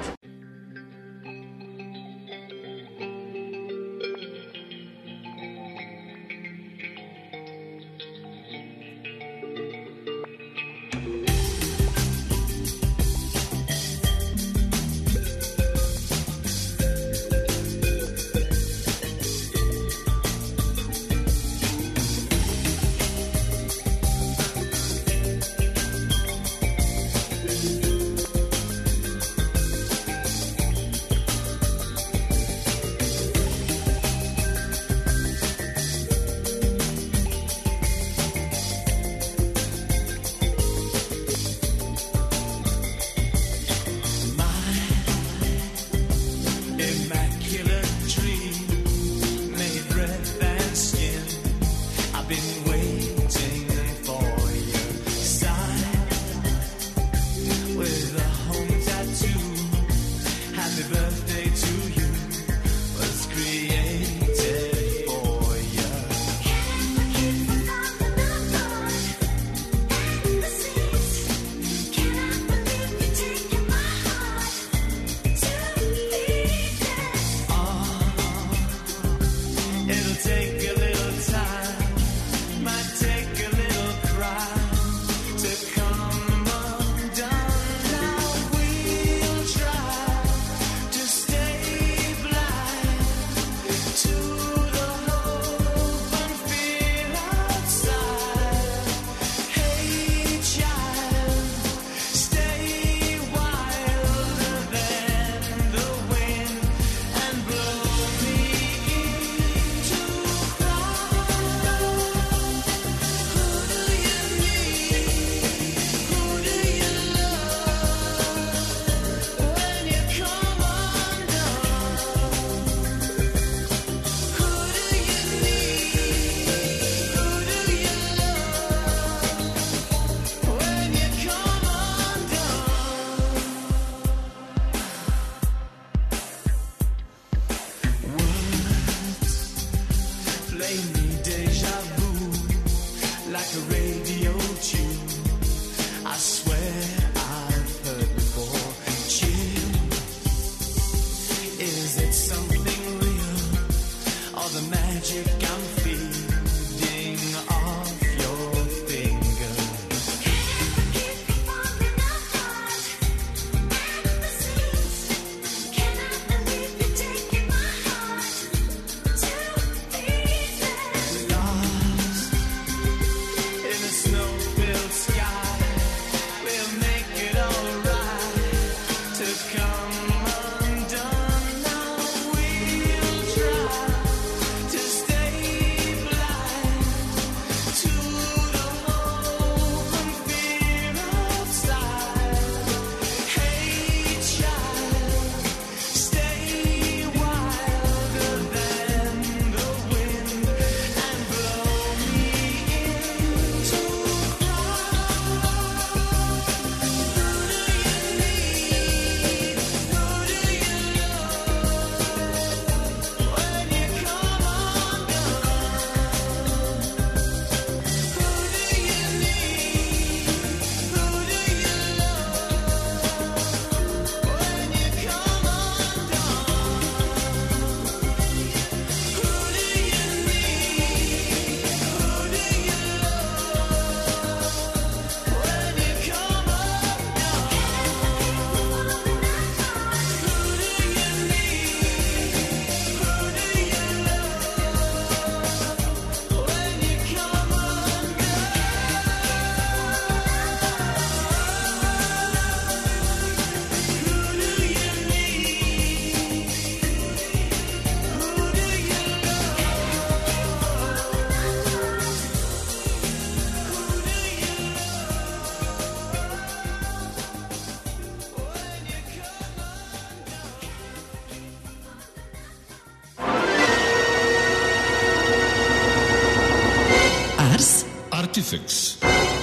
Artifacts.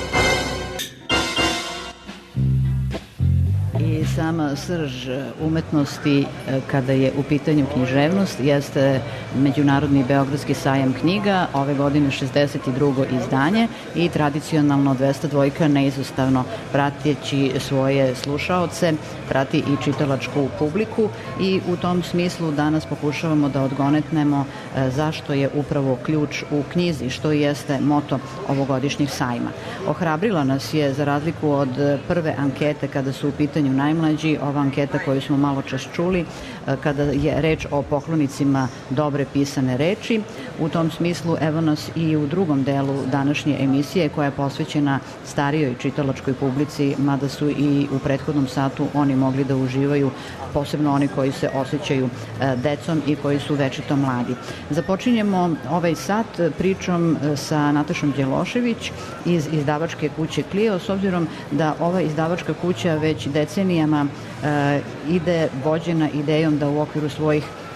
I sama srž umetnosti kada je u pitanju književnost jeste Međunarodni Beogradski sajam knjiga, ove godine 62. izdanje i tradicionalno 202 neizostavno prateći svoje slušaoce, prati i čitalačku publiku i u tom smislu danas pokušavamo da odgonetnemo zašto je upravo ključ u knjizi, što jeste moto ovogodišnjih sajma. Ohrabrila nas je, za razliku od prve ankete kada su u pitanju najmlađi, ova anketa koju smo malo čas čuli, kada je reč o poklonicima dobre pisane reči. U tom smislu evo nas i u drugom delu današnje emisije koja je posvećena starijoj čitalačkoj publici, mada su i u prethodnom satu oni mogli da uživaju, posebno oni koji se osjećaju decom i koji su večito mladi. Započinjemo ovaj sat pričom sa Natašom Đelošević iz izdavačke kuće Clio, s obzirom da ova izdavačka kuća već decenijama ide vođena idejom da u okviru svojih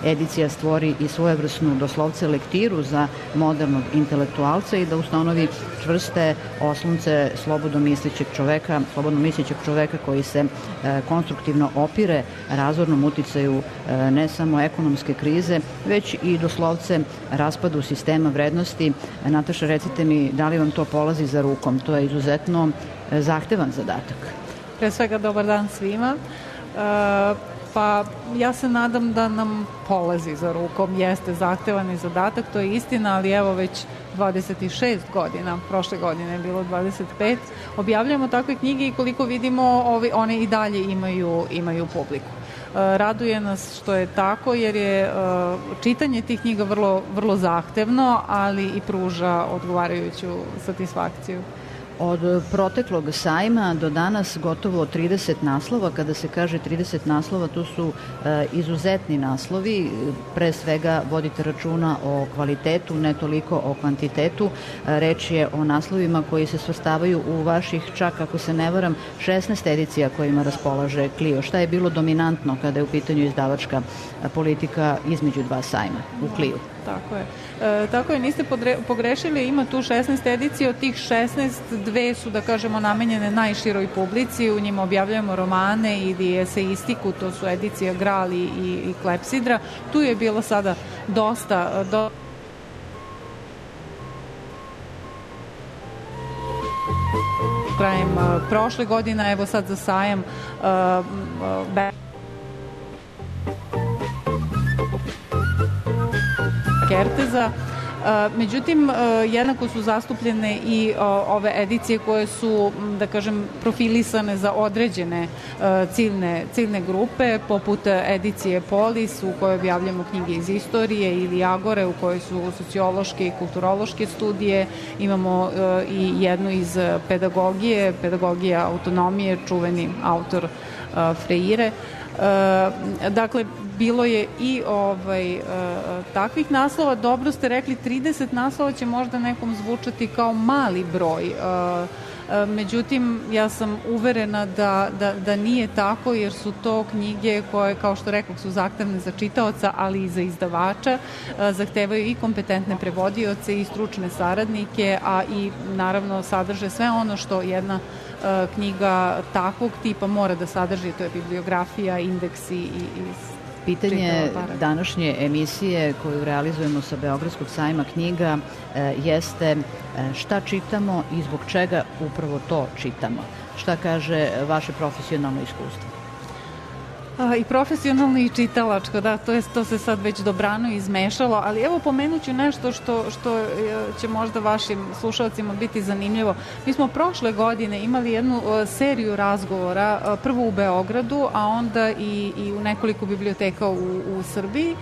edicija stvori i svojevrsnu doslovce lektiru za modernog intelektualca i da ustanovi čvrste oslonce slobodno mislećeg čoveka koji se konstruktivno opire razornom uticaju ne samo ekonomske krize, već i doslovce raspadu sistema vrednosti. Nataša, recite mi, da li vam to polazi za rukom? To je izuzetno zahtevan zadatak. Pre svega, dobar dan svima. Pa ja se nadam da nam polazi za rukom. Jeste zahtevan i zadatak, to je istina, ali evo već 26 godina, prošle godine je bilo 25, objavljamo takve knjige i koliko vidimo one i dalje imaju publiku. Raduje nas što je tako jer je čitanje tih knjiga vrlo zahtevno, ali i pruža odgovarajuću satisfakciju. Od proteklog sajma do danas gotovo 30 naslova. Kada se kaže 30 naslova, to su izuzetni naslovi. Pre svega vodite računa o kvalitetu, ne toliko o kvantitetu. Reč je o naslovima koji se svrstavaju u vaših, čak ako se ne varam, 16 edicija kojima raspolaže Clio. Šta je bilo dominantno kada je u pitanju izdavačka politika između dva sajma u Clio? Tako je, niste pogrešili, ima tu 16 edicija, od tih 16 dve su, da kažemo, namenjene najširoj publici, u njima objavljujemo romane i eseistiku, to su edicija Gral i Klepsidra. Tu je bilo sada dosta krajem prošle godine, evo sad za sajam Kerteza. Međutim, jednako su zastupljene i ove edicije koje su, da kažem, profilisane za određene ciljne grupe, poput edicije Polis, u kojoj objavljamo knjige iz istorije, ili Agore, u kojoj su sociološke i kulturološke studije. Imamo i jednu iz pedagogija autonomije, čuveni autor Freire. Dakle, bilo je i takvih naslova. Dobro ste rekli, 30 naslova će možda nekom zvučati kao mali broj. Međutim, ja sam uverena da nije tako, jer su to knjige koje, kao što rekao, su zahtevne za čitaoca, ali i za izdavača. Zahtevaju i kompetentne prevodioce i stručne saradnike, a i naravno sadrže sve ono što jedna knjiga takvog tipa mora da sadrži, to je bibliografija, indeksi i pitanje današnje emisije koju realizujemo sa Beogradskog sajma knjiga jeste šta čitamo i zbog čega upravo to čitamo. Šta kaže vaše profesionalno iskustvo? I profesionalno i čitalačko, da, to se sad već dobrano izmešalo, ali evo pomenut ću nešto što će možda vašim slušalcima biti zanimljivo. Mi smo prošle godine imali jednu seriju razgovora, prvo u Beogradu, a onda i u nekoliko biblioteka u Srbiji,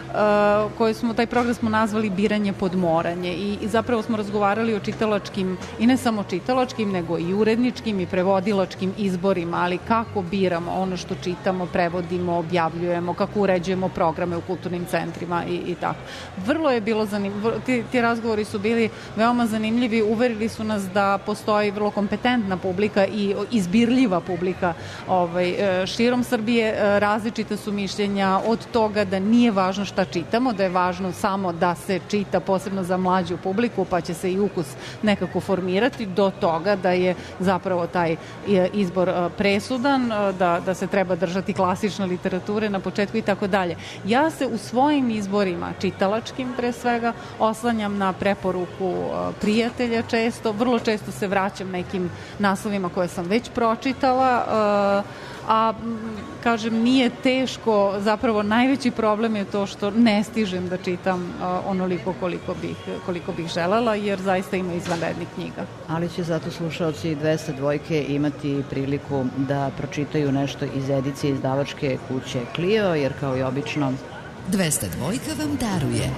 taj program smo nazvali Biranje podmoranje i zapravo smo razgovarali o čitalačkim, i ne samo čitalačkim, nego i uredničkim i prevodilačkim izborima, ali kako biramo ono što čitamo, prevodimo, objavljujemo, kako uređujemo programe u kulturnim centrima i tako. Vrlo je bilo zanimljivo, ti razgovori su bili veoma zanimljivi, uverili su nas da postoji vrlo kompetentna publika i izbirljiva publika širom Srbije. Različita su mišljenja od toga da nije važno šta čitamo, da je važno samo da se čita, posebno za mlađu publiku, pa će se i ukus nekako formirati, do toga da je zapravo taj izbor presudan, da se treba držati klasične literature na početku i tako dalje. Ja se u svojim izborima, čitalačkim pre svega, oslanjam na preporuku prijatelja često, vrlo često se vraćam nekim naslovima koje sam već pročitala, a kažem, nije teško, zapravo najveći problem je to što ne stižem da čitam onoliko koliko bih želela, jer zaista ima izvanrednih knjiga. Ali će zato slušaoci 202 imati priliku da pročitaju nešto iz edicije izdavačke kuće Clio, jer kao i obično 202 vam daruje.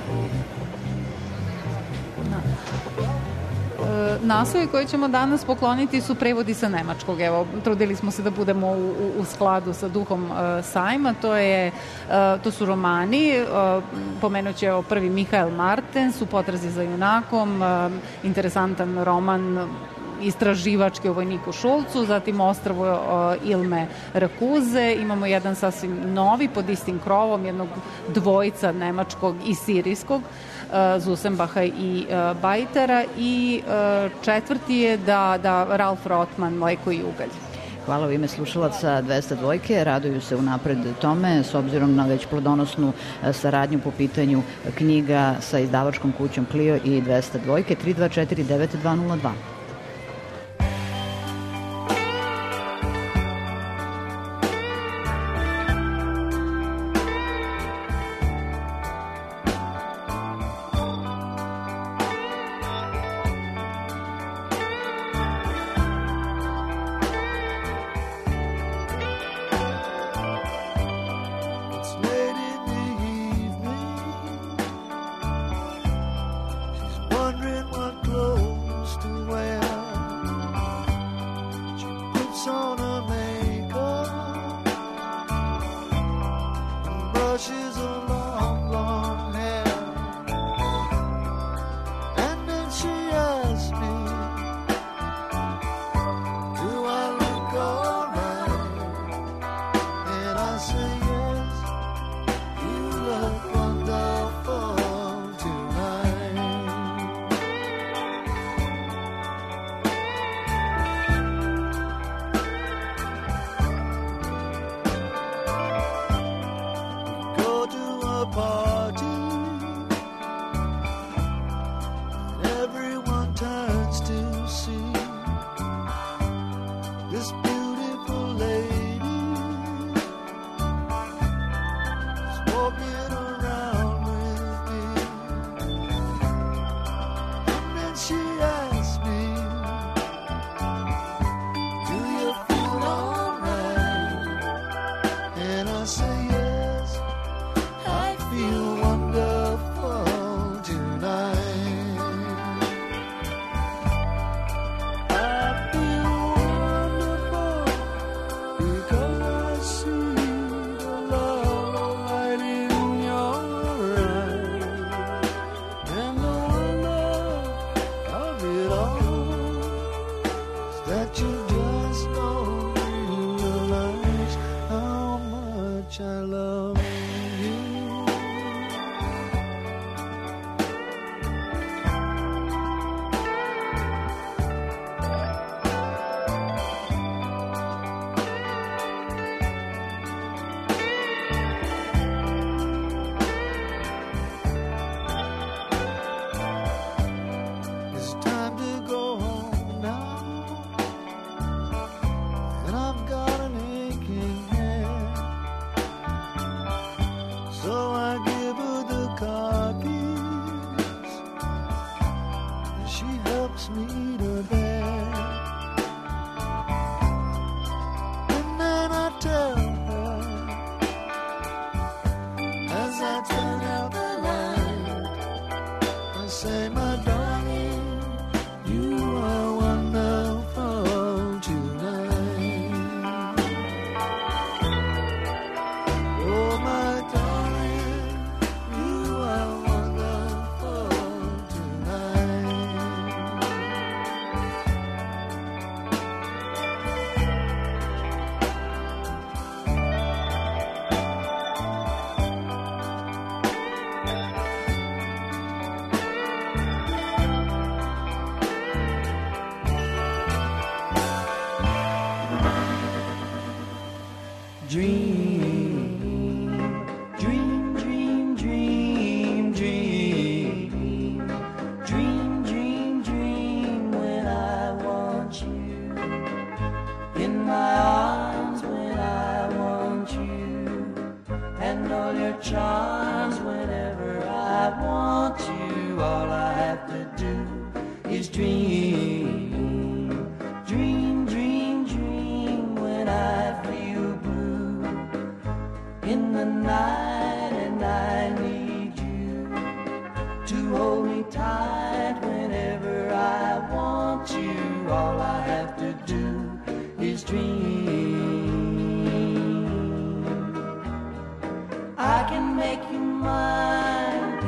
Naslovi koje ćemo danas pokloniti su prevodi sa nemačkog. Evo, trudili smo se da budemo u skladu sa duhom sajma. To su romani. Pomenut će prvi Michael Martens, U potrazi za junakom. Interesantan roman, istraživački o vojniku Šulcu, zatim ostrvo Ilme Rakuze, imamo jedan sasvim novi pod istim krovom, jednog dvojica nemačkog i sirijskog, Zusenbacha i Bajtera, i četvrti je da Ralf Rotman, Mleko i ugalj. Hvala u ime slušalaca 202. Raduju se unapred tome s obzirom na već plodonosnu saradnju po pitanju knjiga sa izdavačkom kućom Clio i 202. 324 9202.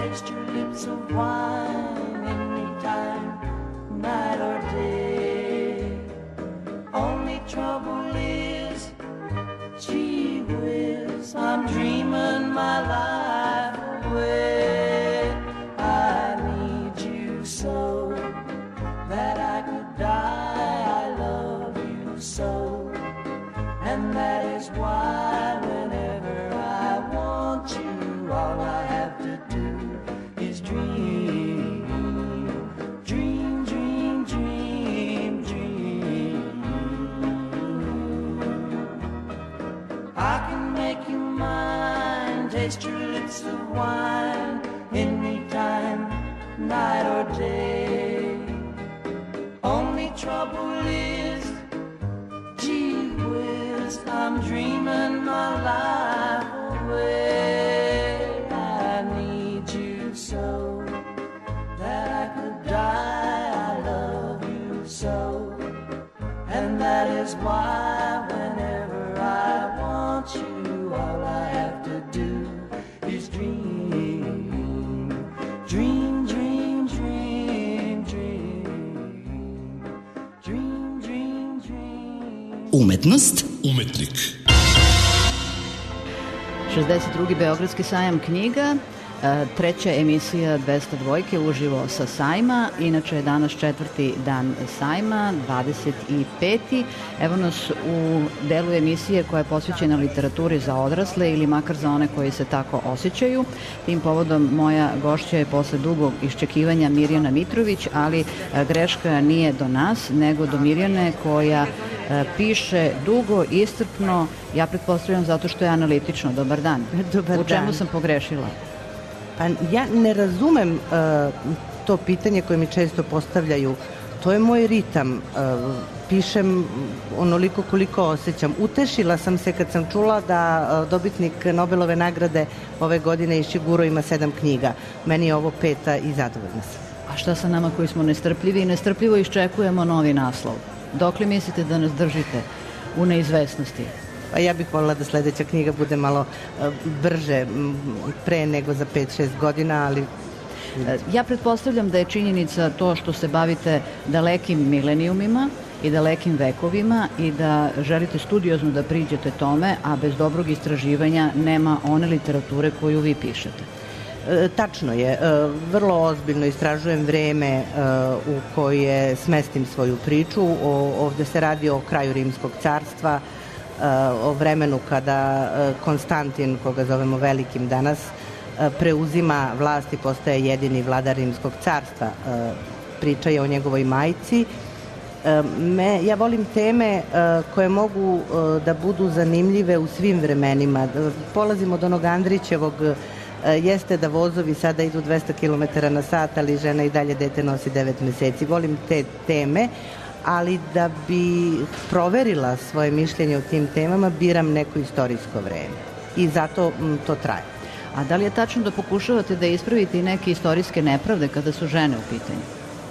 Of wine anytime, night or day. taste your lips of wine anytime, night or day. Only trouble is, gee whiz, I'm dreaming my life away. I need you so that I could die. I love you so, and that is why whenever I want you, all I have to do is dream, dream, dream, dream, dream, dream, dream, dream. Umetnost, umetnik. 62. Beogradski sajam knjiga, treća emisija 202 uživo sa sajma. Inače je danas 4. dan sajma, 25. Evo nas u delu emisije koja je posvećena literaturi za odrasle ili makar za one koji se tako osjećaju. Tim povodom moja gošća je posle dugog iščekivanja Mirjana Mitrović, ali greška nije do nas, nego do Mirjane koja piše dugo, iscrpno, ja pretpostavljam zato što je analitično. Dobar dan. Dobar dan. U čemu sam pogrešila? Pa ja ne razumem to pitanje koje mi često postavljaju. To je moj ritam. Pišem onoliko koliko osjećam. Utešila sam se kad sam čula da dobitnik Nobelove nagrade ove godine Ishiguro ima 7 knjiga. Meni je ovo 5. i zadovoljna sam. A šta sa nama koji smo nestrpljivi i nestrpljivo iščekujemo novi naslov? Dokle mislite da nas držite u neizvesnosti? Pa ja bih voljela da sledeća knjiga bude malo brže, pre nego za 5-6 godina, ali... Ja pretpostavljam da je činjenica to što se bavite dalekim milenijumima i dalekim vekovima i da želite studiozno da priđete tome, a bez dobrog istraživanja nema one literature koju vi pišete. Tačno je. Vrlo ozbiljno istražujem vreme u koje smestim svoju priču. Ovde se radi o kraju Rimskog carstva, o vremenu kada Konstantin, koga zovemo Velikim danas, preuzima vlast i postaje jedini vladar Rimskog carstva. Priča je o njegovoj majci. Ja volim teme koje mogu da budu zanimljive u svim vremenima. Polazim od onog Andrićevog, jeste da vozovi sada idu 200 km na sat, ali žena i dalje dete nosi 9 meseci. Volim te teme, ali da bi proverila svoje mišljenje o tim temama, biram neko istorijsko vreme. I zato to traje. A da li je tačno da pokušavate da ispravite i neke istorijske nepravde kada su žene u pitanju?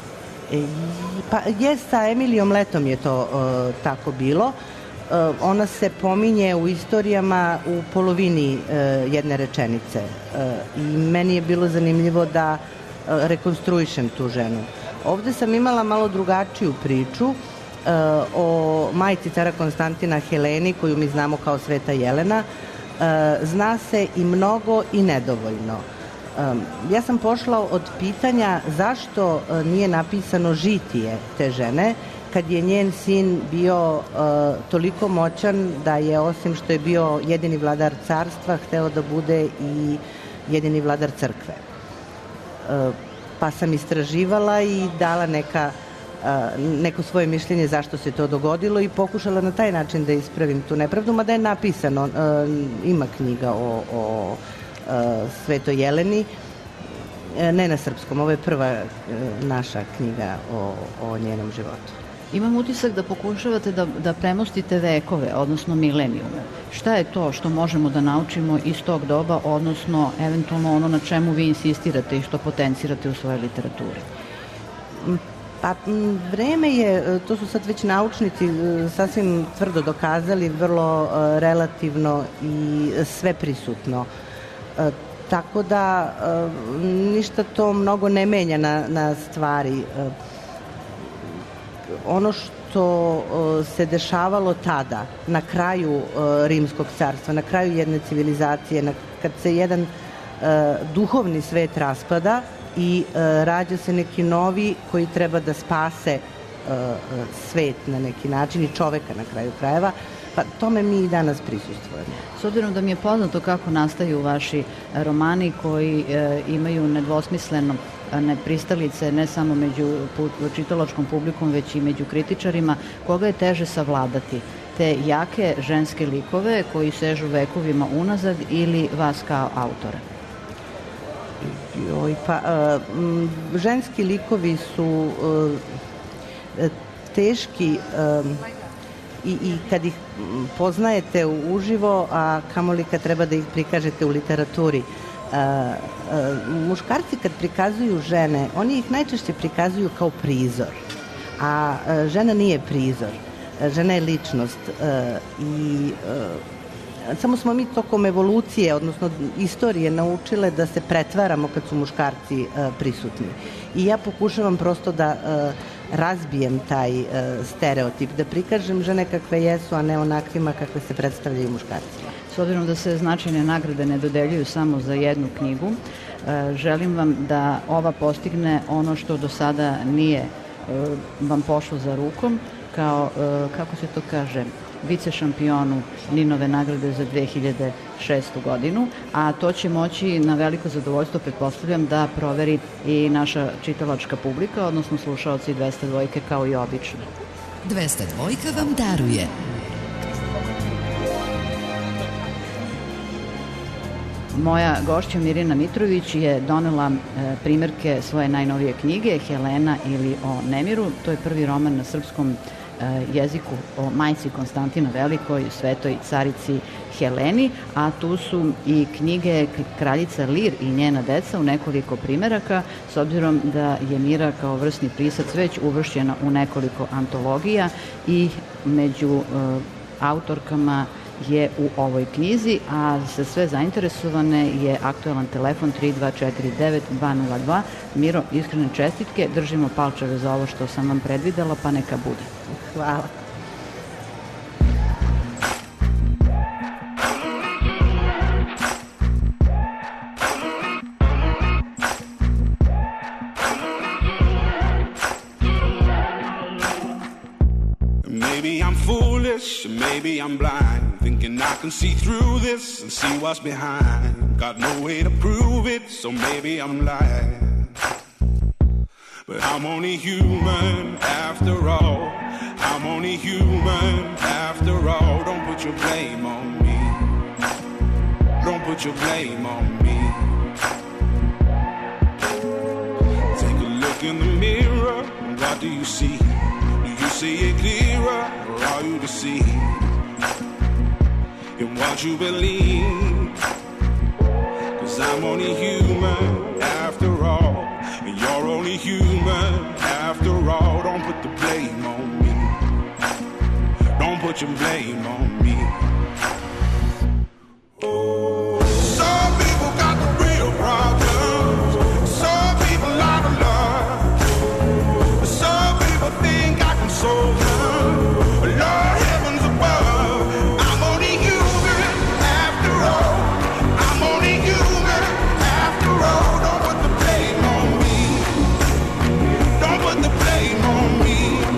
Pa sa Emilijom Letom je to tako bilo. Ona se pominje u istorijama u polovini jedne rečenice. I meni je bilo zanimljivo da rekonstruišem tu ženu. Ovde sam imala malo drugačiju priču o majci cara Konstantina Heleni, koju mi znamo kao Sveta Jelena. Zna se i mnogo i nedovoljno. Ja sam pošla od pitanja zašto nije napisano žitije te žene, kad je njen sin bio toliko moćan da je, osim što je bio jedini vladar carstva, hteo da bude i jedini vladar crkve. Pa sam istraživala i dala neko svoje mišljenje zašto se to dogodilo i pokušala na taj način da ispravim tu nepravdu, mada je napisano, ima knjiga o Svetoj Jeleni, ne na srpskom, ovo je prva naša knjiga o njenom životu. Imam utisak da pokušavate da premostite vekove, odnosno milenijume. Šta je to što možemo da naučimo iz tog doba, odnosno eventualno ono na čemu vi insistirate i što potencirate u svojoj literaturi? Pa vreme je, to su sad već naučnici sasvim tvrdo dokazali, vrlo relativno i sve prisutno. Tako da ništa to mnogo ne menja na stvari. Ono što se dešavalo tada, na kraju Rimskog carstva, na kraju jedne civilizacije, kad se jedan duhovni svet raspada i rađa se neki novi koji treba da spase svet na neki način i čoveka na kraju krajeva, pa tome mi i danas prisustvujemo. S obzirom da mi je poznato kako nastaju vaši romani koji imaju nedvosmisleno pristalice ne samo među čitalačkom publikom, već i među kritičarima, koga je teže savladati? te jake ženske likove koji sežu vekovima unazad ili vas kao autora? Ženski likovi su teški i kad ih poznajete uživo, a kamoli kad treba da ih prikažete u literaturi. Muškarci kad prikazuju žene, oni ih najčešće prikazuju kao prizor, a žena nije prizor, žena je ličnost i samo smo mi tokom evolucije, odnosno istorije, naučile da se pretvaramo kad su muškarci prisutni. I ja pokušavam prosto da razbijem taj stereotip, da prikažem žene kakve jesu, a ne onakvima kakve se predstavljaju muškarcima. S obzirom da se značajne nagrade ne dodeljuju samo za jednu knjigu, želim vam da ova postigne ono što do sada nije vam pošlo za rukom, kao, kako se to kaže, vice šampionu Ninove nagrade za 2006. godinu, a to će moći na veliko zadovoljstvo, pretpostavljam, da proveri i naša čitalačka publika, odnosno slušaoci 202 kao i obično. 202 vam daruje. Moja gošća Mirjana Mitrović je donela primerke svoje najnovije knjige Helena ili o Nemiru. To je prvi roman na srpskom jeziku o majci Konstantina Velikoj, svetoj carici Heleni, a tu su i knjige Kraljica Lir i njena deca u nekoliko primeraka, s obzirom da je Mira kao vrsni pisac već uvršćena u nekoliko antologija i među autorkama je u ovoj knjizi, a za sve zainteresovane je aktuelan telefon 3249-202. Miro, iskrene čestitke, držimo palčeve za ovo što sam vam predvidela, pa neka bude. Hvala. Maybe I'm foolish, maybe I'm blind, thinking I can see through this and see what's behind. Got no way to prove it, so maybe I'm lying. But I'm only human after all. I'm only human after all. Don't put your blame on me. Don't put your blame on me. Take a look in the mirror, what do you see? You see it clearer, or are you deceived in what you believe? 'Cause I'm only human after all, and you're only human after all. Don't put the blame on me. Don't put your blame on me. Oh, some people got the real problems. Some people out of love. Some people think I can solve them. Lord heavens above, I'm only human after all. I'm only human after all. Don't put the blame on me. Don't put the blame on me.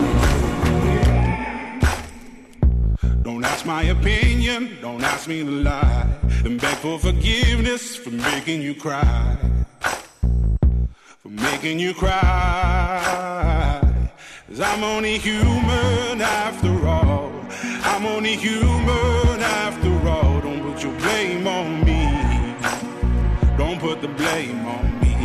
Don't ask my opinion, don't ask me to lie, and beg for forgiveness for making you cry. For making you cry. 'Cause I'm only human after all. I'm only human after all. Don't put your blame on me. Don't put the blame on me.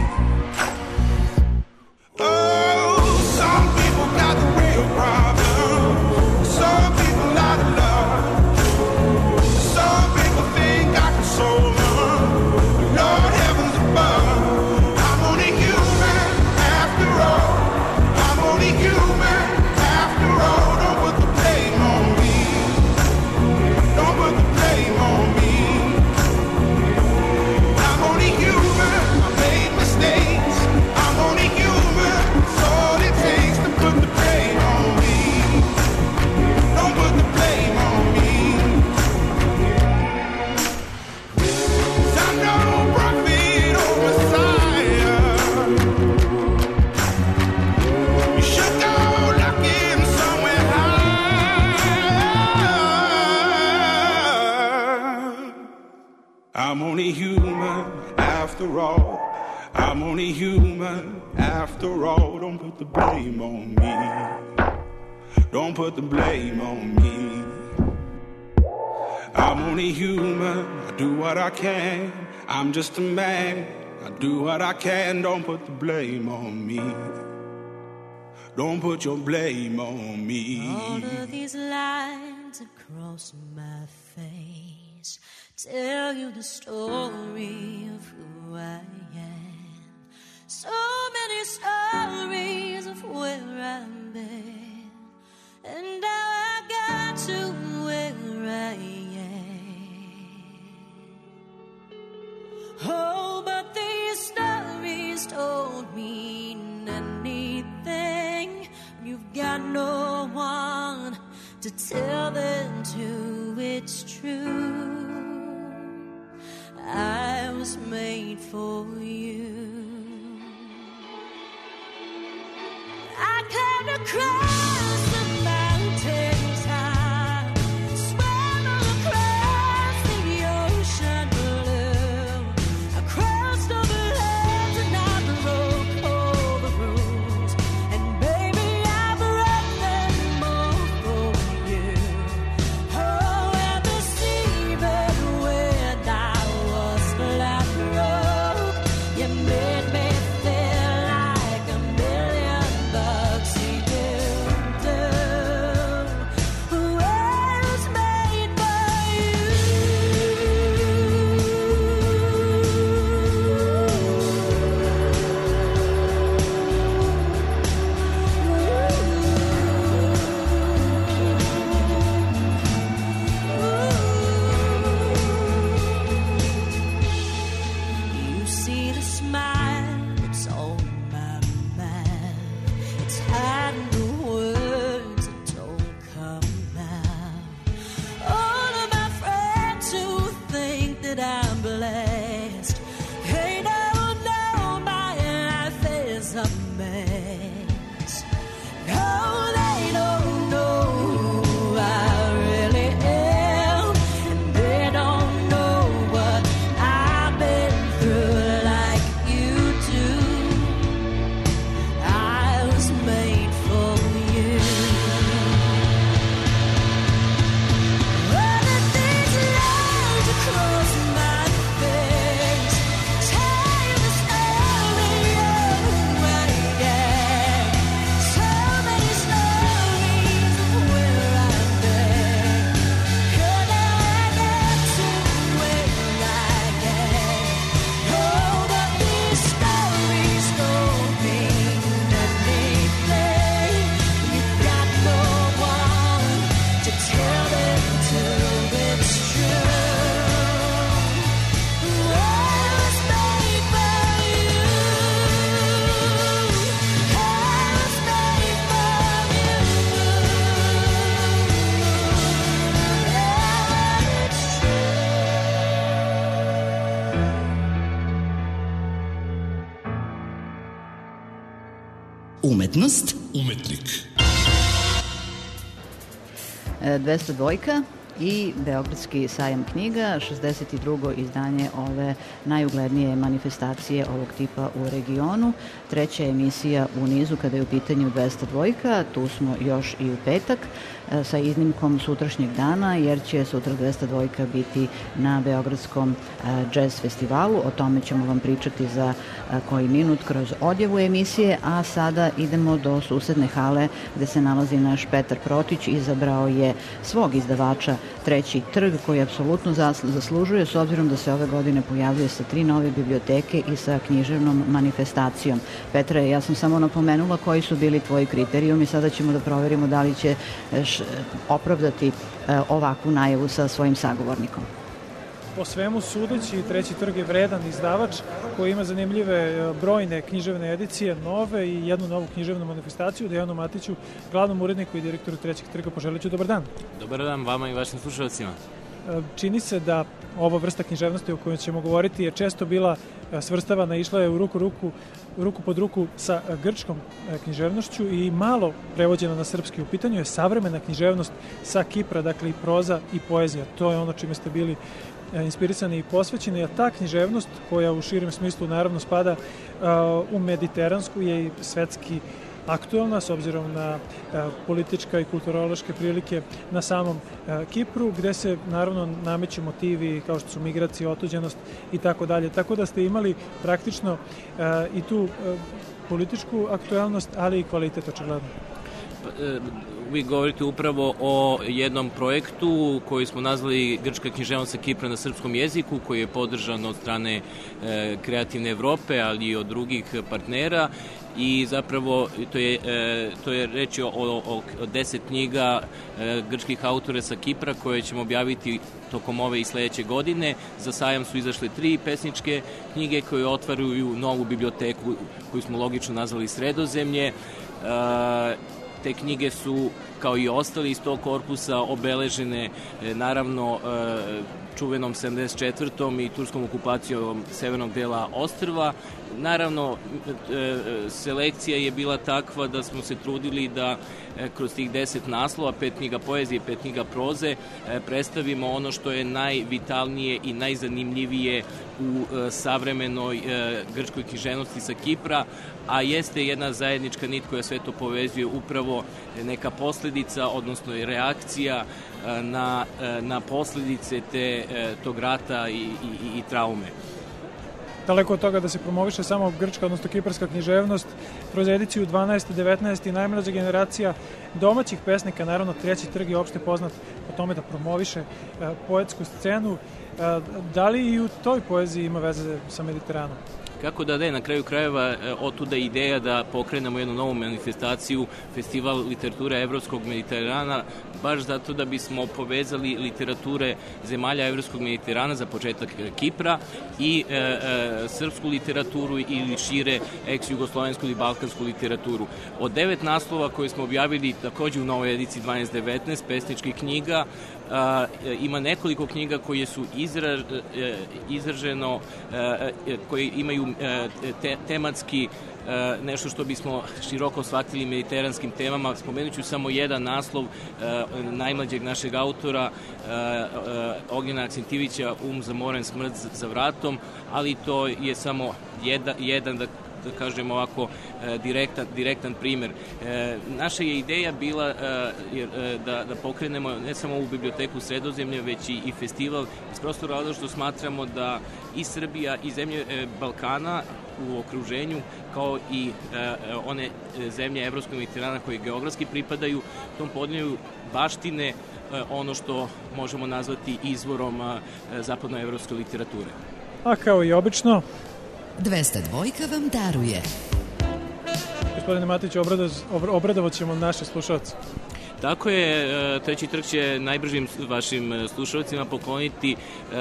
Oh, some people got the real problem. Some people out of love. Some people think I can solve them. Lord heavens above, I'm only human after all. I'm only human after all. Don't put the blame on me. Don't put the blame on me. I'm only human. I made mistakes. I'm only human. It's all it takes to put the blame on me. Don't put the blame on me. 'Cause I'm no prophet or Messiah. You should go looking somewhere high. I'm only human after all. I'm only human after all. Don't put the blame on me. Don't put the blame on me. I'm only human, I do what I can. I'm just a man, I do what I can. Don't put the blame on me. Don't put your blame on me. All of these lines across my face tell you the story of who I am. So many stories of where I've been and how I got to where I am. Oh, but these stories don't mean anything. You've got no one to tell them to. It's true. I was made for you. I climbed across the mountains high, swam across the ocean blue. I crossed over lands and I broke all the rules. And baby, I broke them all for you. Oh, and the seabed when I was flat broke, you made me feel like $1 million. You see the smile that's on my mind. It's hiding the words that don't come out. All of my friends who think that I'm blessed, they don't know my life is a mess. No, they don't know who I really am, and they don't know what I've been through like you do. I was made for you. All of these lines across my face tell you the story of who I am. So many stories of where I've been. And now I get to where I am. Oh, but these stories don't mean anything. You've got no one to tell them to. It's true. I was made for you. I was made for you. It's Umetnost, Umetnik. 202 i Beogradski sajam knjiga, 62. izdanje ove najuglednije manifestacije ovog tipa u regionu. Treća emisija u nizu kada je u pitanju 202. Tu smo još i u petak sa iznimkom sutrašnjeg dana, jer će sutra 202 biti na Beogradskom jazz festivalu. O tome ćemo vam pričati za koji minut kroz odjavu emisije, a sada idemo do susedne hale gde se nalazi naš Petar Protić. Izabrao je svog izdavača Treći trg, koji apsolutno zaslužuje, s obzirom da se ove godine pojavljuje sa 3 nove biblioteke i sa književnom manifestacijom. Petre, ja sam samo napomenula koji su bili tvoji kriterijumi, sada ćemo da proverimo da li će opravdati ovakvu najavu sa svojim sagovornikom. Po svemu sudeći, Treći trg je vredan izdavač koji ima zanimljive brojne književne edicije, nove i jednu novu književnu manifestaciju. Dejanu Matiću, glavnom uredniku i direktoru Trećeg trga, poželit ću dobar dan. Dobar dan vama i vašim slušalcima. Čini se da ova vrsta književnosti o kojoj ćemo govoriti je često bila svrstavana, išla je u ruku pod ruku sa grčkom književnošću i malo prevođena na srpski. U pitanju je savremena književnost sa Kipra, dakle i proza i poezija. To je ono čime ste bili inspirisani i posvećeni, a ta književnost koja u širem smislu naravno spada u mediteransku je i svetski aktuelna s obzirom na politička i kulturološke prilike na samom Kipru, gde se naravno nameću motivi kao što su migracija, otuđenost i tako dalje. Tako da ste imali praktično i tu političku aktuelnost, ali i kvalitet očigledno. Vi govorite upravo o jednom projektu koji smo nazvali Grčka književnost sa Kipra na srpskom jeziku, koji je podržan od strane Kreativne Evrope, ali i od drugih partnera, i zapravo to je reč o 10 knjiga grčkih autora sa Kipra koje ćemo objaviti tokom ove i sledeće godine. Za sajam su izašle 3 pesničke knjige koje otvaraju novu biblioteku koju smo logično nazvali Sredozemlje. Te knjige su, kao i ostali iz tog korpusa, obeležene naravno čuvenom 74. i turskom okupacijom severnog dela ostrva. Naravno, selekcija je bila takva da smo se trudili da kroz tih 10 naslova, 5 knjiga poezije, 5 knjiga proze, predstavimo ono što je najvitalnije i najzanimljivije u savremenoj grčkoj književnosti sa Kipra, a jeste jedna zajednička nit koja sve to povezuje, upravo neka posledica, odnosno reakcija na posledice tog rata i traume. Daleko od toga da se promoviše samo grčka, odnosno kiparska književnost, kroz ediciju 12. 19. i najmlađa generacija domaćih pesnika, naravno Treći trg je opšte poznat po tome da promoviše poetsku scenu. Da li i u toj poeziji ima veze sa Mediteranom? Kako da ne, na kraju krajeva otuda ideja da pokrenemo jednu novu manifestaciju, festival literature Evropskog Mediterana, baš zato da bismo povezali literature zemalja Evropskog Mediterana, za početak Kipra, i srpsku literaturu ili šire ex-jugoslovensku ili balkansku literaturu. Od 9 naslova koje smo objavili takođe u novoj ediciji 12-19 pesničkih knjiga, ima nekoliko knjiga koje su izraženo, koje imaju tematski nešto što bismo široko shvatili mediteranskim temama. Spomenut ću samo jedan naslov najmlađeg našeg autora, Ognjena Aksentivića, za morem, smrt za vratom, ali to je samo jedan da kažemo ovako, direktan primer. Naša je ideja bila da pokrenemo ne samo u biblioteku Sredozemlje, već i festival iz prostora razloga što smatramo da i Srbija i zemlje Balkana u okruženju, kao i one zemlje Evropskog Mediterana koje geografski pripadaju tom podneblju, baštine ono što možemo nazvati izvorom zapadnoevropske literature. A kao i obično, 202 vam daruje. Gospodine Matić, obradovat ćemo naše slušalce. Tako je, Treći trg će najbržim vašim slušalcima pokloniti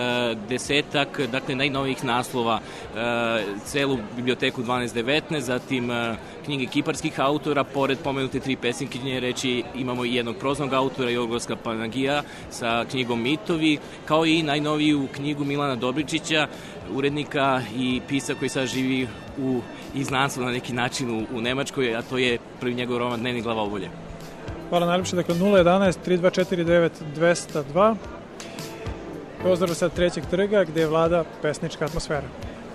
10, dakle najnovijih naslova, celu biblioteku 12-19, zatim knjige kiparskih autora, pored pomenute 3 pesnikinje reči imamo i jednog proznog autora, Jorgos Panagija, sa knjigom Mitovi, kao i najnoviju knjigu Milana Dobričića, urednika i pisa koji sad živi u izgnanstvu na neki način u Nemačkoj, a to je prvi njegov roman Dnevnik glavobolje. Hvala najljepše, dakle 011-3249-202. Pozdrav sa Trećeg trga gde vlada pesnička atmosfera.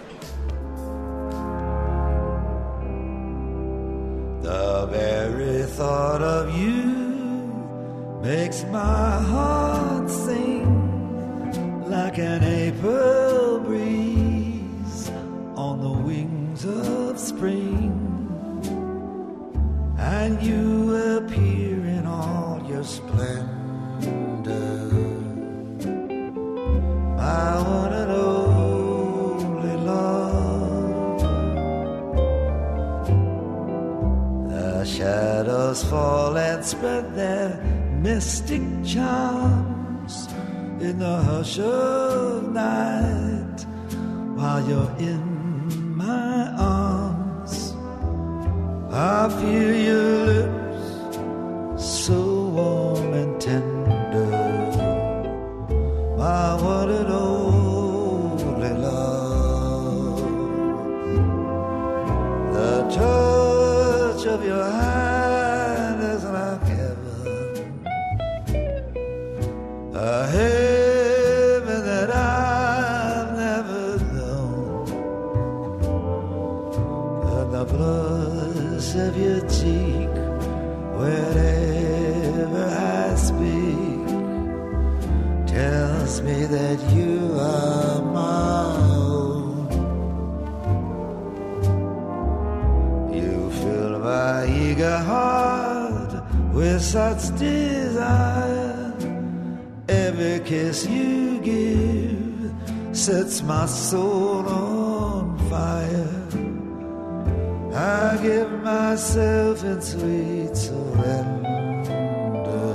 The very thought of you makes my heart sing like an April breeze on the wings of spring. And you appear in all your splendor, my one and only love. The shadows fall and spread their mystic charms in the hush of night while you're in my arms. I feel your lips so warm and tender, my one and only love. The touch of your hand is like heaven, a heaven that I've never known, and the blood blush of your cheek whenever I speak tells me that you are my own. You fill my eager heart with such desire. Every kiss you give sets my soul on fire. I give myself in sweet surrender,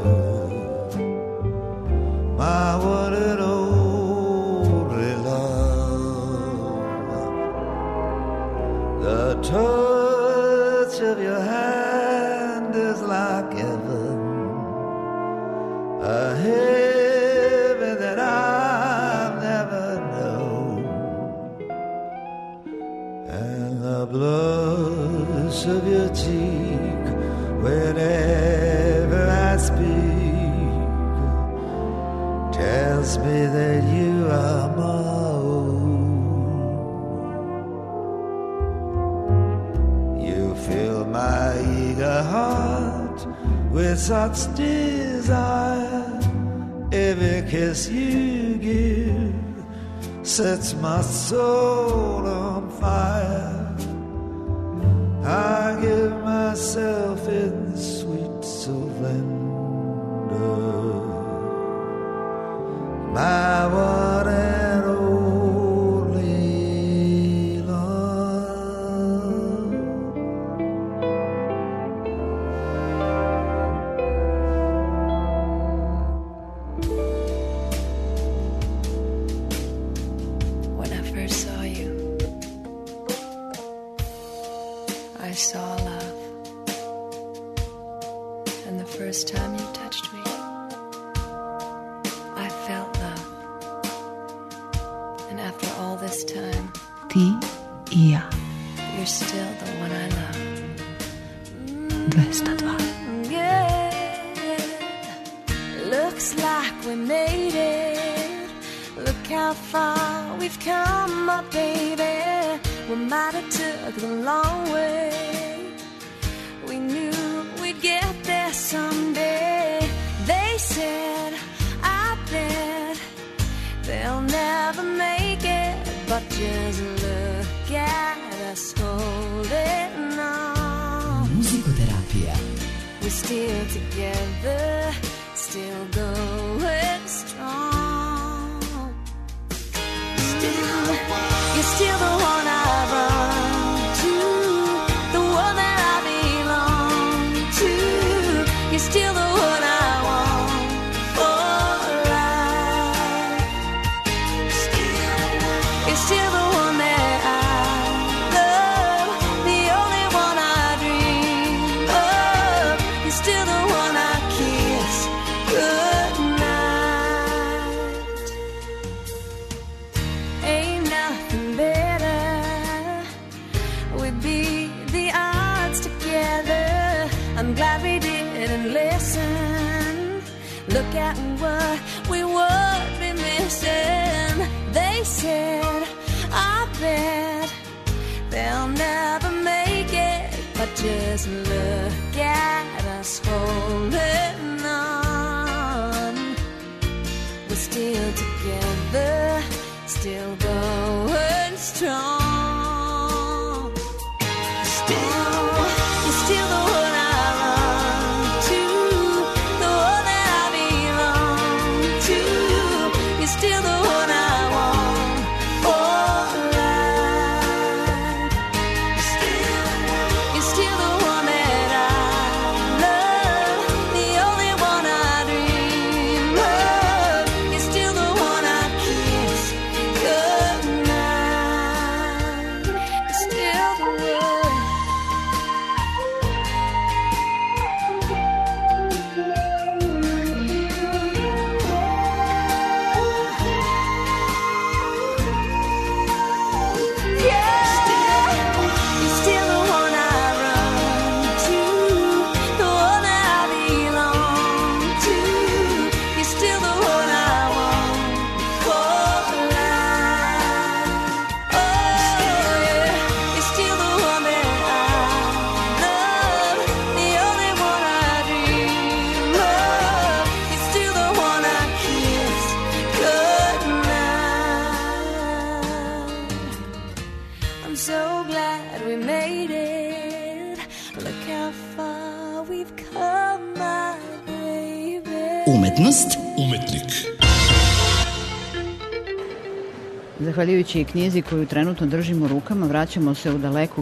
my one and only love. The touch of your hand is like heaven, a heaven that I've never known, and the blush of your cheek whenever I speak tells me that you are my own. You fill my eager heart with such desire. Every kiss you give sets my soul on fire. I give myself in sweet surrender, my one and only love. When I first saw you, I saw love. And the first time you touched me, I felt love. And after all this time, Ti I ja. you're still the one I love. 202. Yeah, looks like we made it. Look how far we've come, my baby. We might have took the long way. We knew we'd get there someday. They said, I bet they'll never make it, but just look at us holding on. Muzikoterapija. We're still together, still going strong. Still, you're still the one I run to, the one that I belong to. You're still the one I want for life. You're still the one that I love, the only one I dream of. You're still the one I kiss goodnight. Ain't nothing better. We'd beat the odds together. I'm glad we didn't listen. Look at what we would be missing. They said, I bet they'll never make it, but just look at us holding on. We're still together, still going strong. Still, you're still the one I run to, the one that I belong to. You're still the one I want for life. You're still the one that I love, the only one I dream of. You're still the one I kiss goodnight. You're still the one. so glad we made it. Look how far we've come, my baby. Umetnost, umetnik. Zahvaljujući knjizi koju trenutno držimo u rukama, vraćamo se u daleku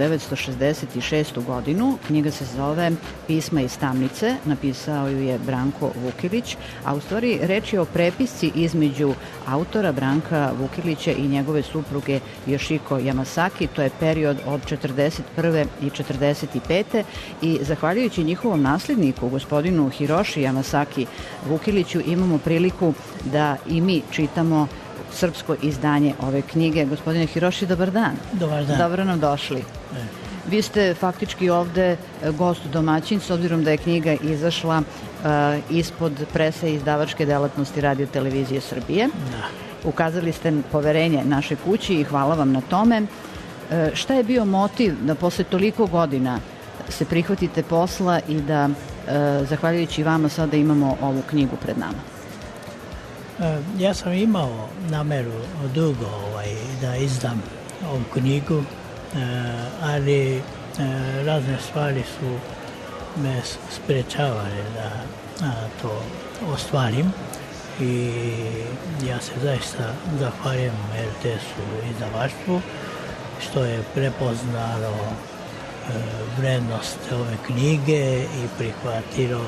1966. godinu. Knjiga se zove Pisma iz tamnice, napisao ju je Branko Vukilić, a u stvari reč je o prepisci između autora Branka Vukilića i njegove supruge Yoshiko Yamasaki. To je period od 41. i 45. i zahvaljujući njihovom nasljedniku, gospodinu Hiroshi Yamasaki Vukiliću, imamo priliku da i mi čitamo srpsko izdanje ove knjige. Gospodine Hiroshi, dobar dan. Dobar dan. Dobro nam došli. Vi ste faktički ovde gost domaćin, s obzirom da je knjiga izašla ispod prese izdavačke delatnosti Radio Televizije Srbije. Da. Ukazali ste poverenje naše kući i hvala vam na tome. Šta je bio motiv da posle toliko godina se prihvatite posla i da, zahvaljujući vama, sada imamo ovu knjigu pred nama? Ja sam imao nameru dugo da izdam ovu knjigu, ali razne stvari su me sprečavale da to ostvarim i ja se zaista zahvaljujem RTS-u i izdavaštvu što je prepoznalo vrednost ove knjige i prihvatilo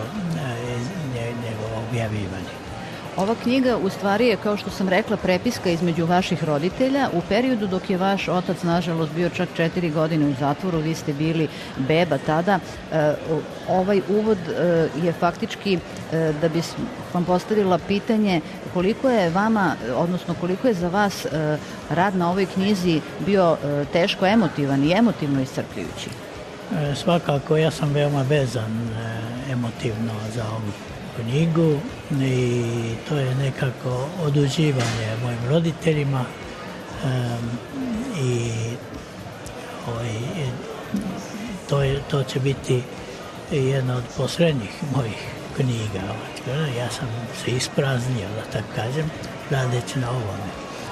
njegovo objavljivanje. Ova knjiga u stvari je, kao što sam rekla, prepiska između vaših roditelja. U periodu dok je vaš otac, nažalost, bio čak 4 godine u zatvoru, vi ste bili beba tada. Ovaj uvod je faktički da bi vam postavila pitanje koliko je vama, odnosno koliko je za vas rad na ovoj knjizi bio teško emotivan i emotivno iscrpljujući. Svakako, ja sam veoma vezan emotivno za ovu knjigu i to je nekako oduživanje mojim roditeljima i to će biti jedna od poslednjih mojih knjiga. Ja sam se ispraznio, da tako kažem, radeći na ovome.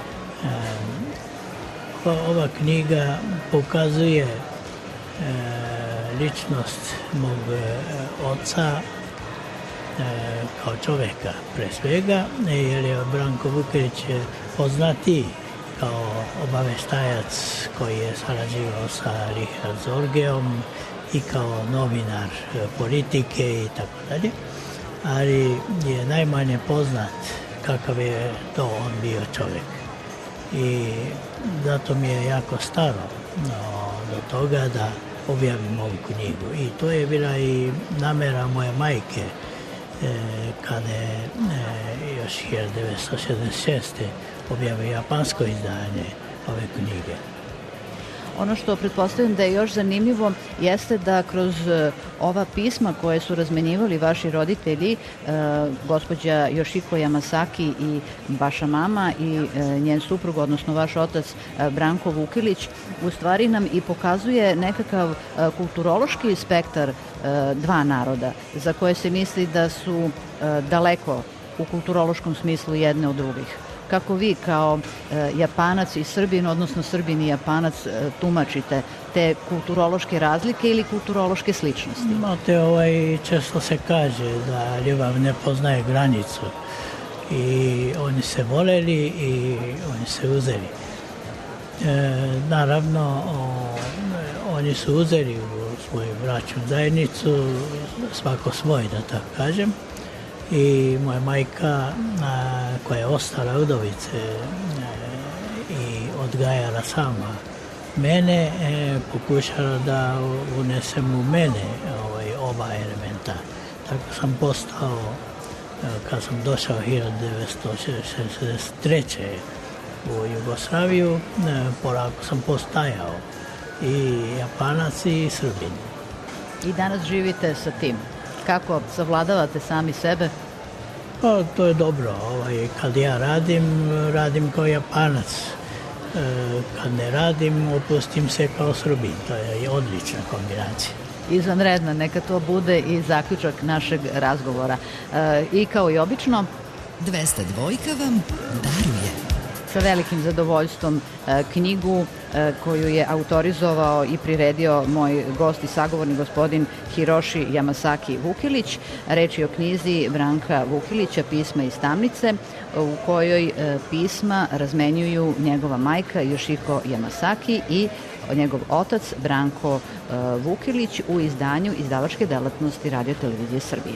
Ova knjiga pokazuje ličnost mog oca kao čoveka pre svega, jer je Branko Vukilić poznati kao obaveštajac koji je sarađivao sa Richard Zorgeom i kao novinar politike i tako dalje, ali je najmanje poznat kakav je to on bio čovek. I zato mi je jako staro do toga da objavim ovu knjigu. I to je bila i namera moje majke kada je još 1966. objavio japansko izdanje ove knjige. Ono što pretpostavljam da je još zanimljivo jeste da kroz ova pisma koje su razmenjivali vaši roditelji, gospođa Yoshiko Yamasaki i vaša mama i njen suprug, odnosno vaš otac Branko Vukilić, u stvari nam i pokazuje nekakav kulturološki spektar dva naroda za koje se misli da su daleko u kulturološkom smislu jedne od drugih. Kako vi kao Japanac i Srbin, odnosno Srbin i Japanac, tumačite te kulturološke razlike ili kulturološke sličnosti? Imate, često se kaže da ljubav ne poznaje granicu i oni se voleli i oni se uzeli. Naravno, oni su uzeli u svoju bračnu zajednicu, svako svoj, da tako kažem. I moja majka, koja je ostala udovice i odgajala sama mene, pokušala da unesem u mene oba elementa. Tako sam postao, kad sam došao 1963. u Jugoslaviju, polako sam postajao i Japanac i Srbin. I danas živite sa tim? Kako savladavate sami sebe? Pa, to je dobro. Kad ja radim kao Japanac. Kad ne radim, opustim se kao Srbin. To je odlična kombinacija. Izvanredna, neka to bude i zaključak našeg razgovora. I kao i obično, 202 vam daruje. sa velikim zadovoljstvom knjigu koju je autorizovao i priredio moj gost i sagovornik gospodin Hiroshi Yamasaki Vukilić. Reč je o knjizi Branka Vukilića Pisma iz tamnice, u kojoj pisma razmenjuju njegova majka Yoshiko Yamasaki i njegov otac Branko Vukilić u izdanju izdavačke delatnosti Radio televizije Srbije.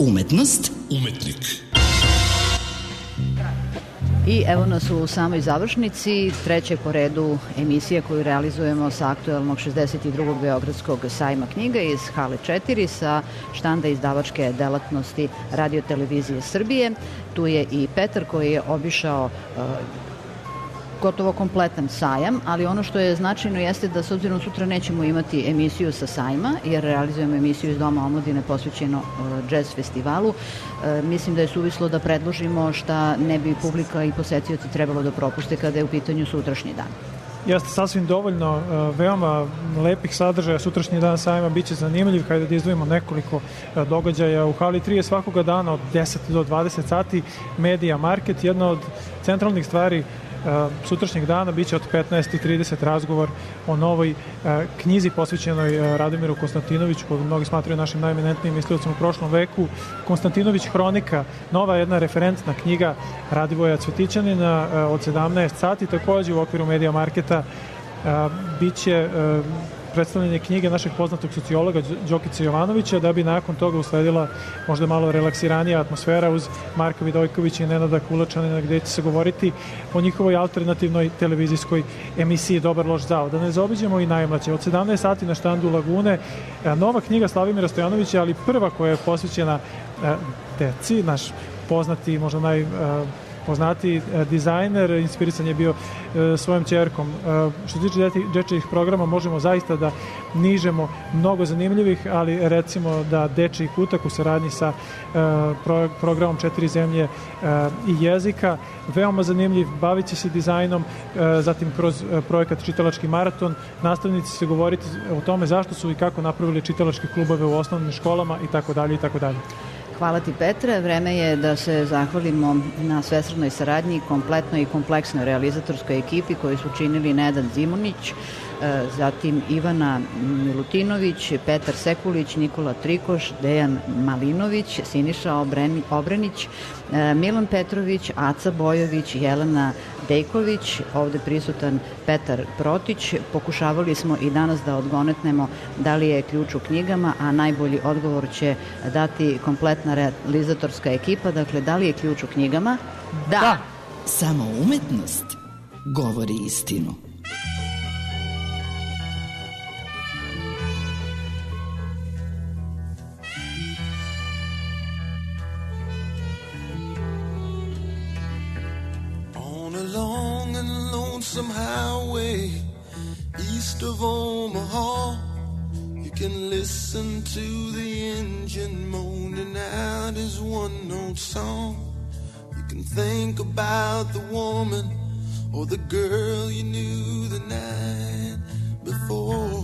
Umetnost. Umetnik. I evo nas u samoj završnici, treće po redu emisije koju realizujemo sa aktuelnog 62. Beogradskog sajma knjiga iz Hale 4 sa štanda izdavačke delatnosti Radio-televizije Srbije. Tu je i Petar koji je obišao gotovo kompletan sajam, ali ono što je značajno jeste da s obzirom sutra nećemo imati emisiju sa sajma, jer realizujemo emisiju iz Doma omladine posvećeno džez festivalu. Mislim da je suvislo da predložimo šta ne bi publika i posetioci trebalo da propušte kada je u pitanju sutrašnji dan. Jeste sasvim dovoljno, veoma lepih sadržaja. Sutrašnji dan sajma biće zanimljiv. Hajde da izdvojimo nekoliko događaja. U Hali 3 je svakoga dana od 10 do 20 sati Media Market. Jedna od centralnih stvari sutrašnjeg dana biće od 15:30 razgovor o novoj knjizi posvećenoj Radomiru Konstantinoviću, koju mnogi smatraju našim najeminentnijim misliocem u prošlom veku. Konstantinović hronika, nova jedna referentna knjiga Radivoja Cvetićanina od 17 sati. Takođe u okviru Media Marketa biće predstavljanje knjige našeg poznatog sociologa Đokice Jovanovića, da bi nakon toga usledila možda malo relaksiranija atmosfera uz Marka Vidojkovića i Nenada Kulačanina, gde će se govoriti o njihovoj alternativnoj televizijskoj emisiji Dobar loš zao. Da ne zaobiđemo i najmlađe. Od 17 sati na štandu Lagune nova knjiga Slavimira Stojanovića, ali prva koja je posvećena deci, naš poznati, možda poznati dizajner, inspirisan je bio svojom ćerkom. Što se tiče dečijih programa, možemo zaista da nižemo mnogo zanimljivih, ali recimo da Dečiji kutak u saradnji sa programom 4 zemlje i jezika, veoma zanimljiv, bavit će se dizajnom, zatim kroz projekat Čitalački maraton nastavnici će govoriti o tome zašto su i kako napravili čitalačke klubove u osnovnim školama itd. itd. Hvala ti, Petre. Vreme je da se zahvalimo na svesrdnoj saradnji, kompletnoj i kompleksnoj realizatorskoj ekipi koju su činili Nedan Zimunić, zatim Ivana Milutinović, Petar Sekulić, Nikola Trikoš, Dejan Malinović, Siniša Obrenić, Milan Petrović, Aca Bojović, Jelena Dejković, ovde prisutan Petar Protić. Pokušavali smo i danas da odgonetnemo da li je ključ u knjigama, a najbolji odgovor će dati kompletna realizatorska ekipa. Dakle, da li je ključ u knjigama? Da! Samo umetnost govori istinu. Some highway east of Omaha, you can listen to the engine moaning out his one-note song. You can think about the woman or the girl you knew the night before.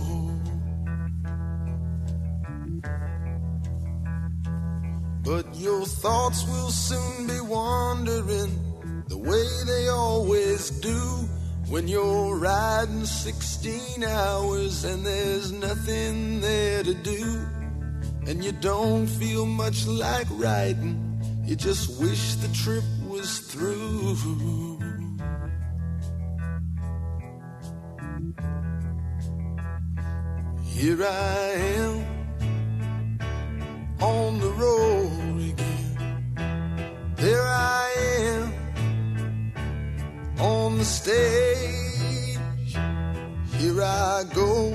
But your thoughts will soon be wandering the way they always do when you're riding 16 hours and there's nothing there to do, and you don't feel much like riding, you just wish the trip was through. Here I am on the road again, there I am on the stage, here I go,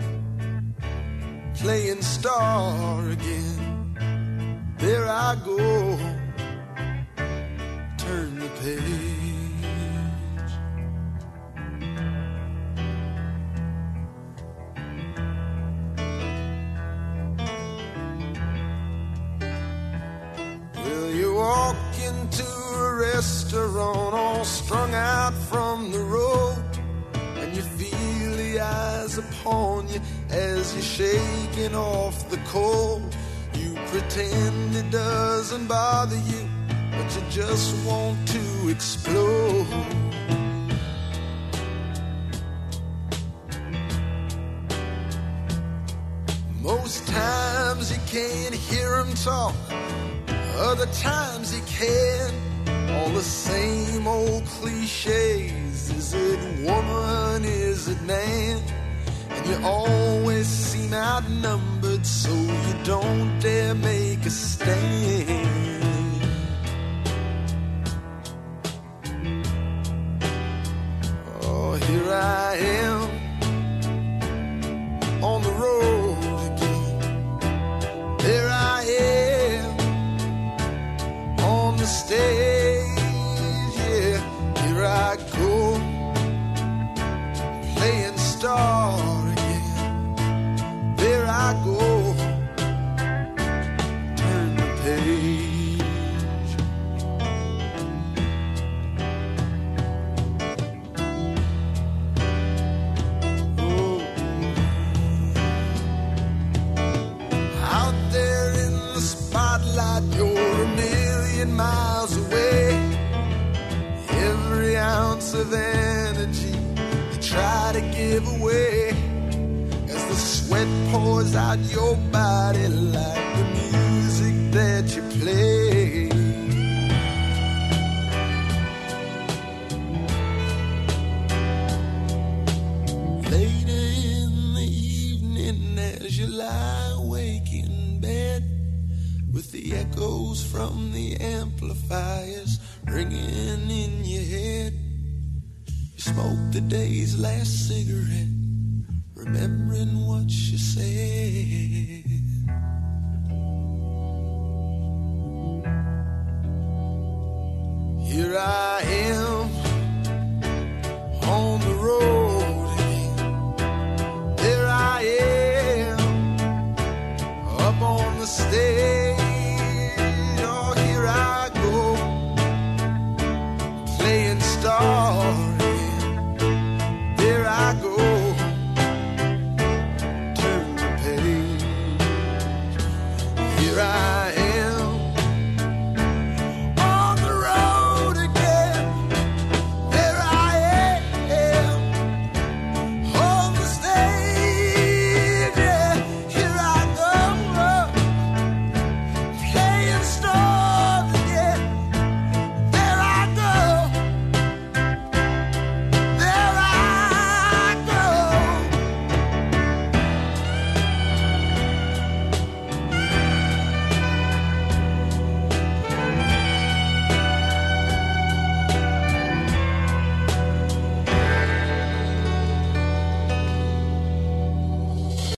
playing star again, there I go, turn the page. Well, you walk into a restaurant all strung out from the road, and you feel the eyes upon you as you're shaking off the cold. You pretend it doesn't bother you, but you just want to explode. Most times you can't hear him talk, other times you can. All the same old cliches. Is it woman, is it man? And you always seem outnumbered covered so you don't dare make a stand. Oh, here I am on the road again. There I am on the stage, yeah. Here I go, playing star again. There I go, turn the page. Oh. Out there in the spotlight, you're a million miles away. Every ounce of energy you try to give away as the sweat pours out your body like the music that you play. Later in the evening as you lie awake in bed with the echoes from the amplifiers ringing in your head, you smoke the day's last cigarette, remembering what you said. Here I am on the road again. There I am up on the stage.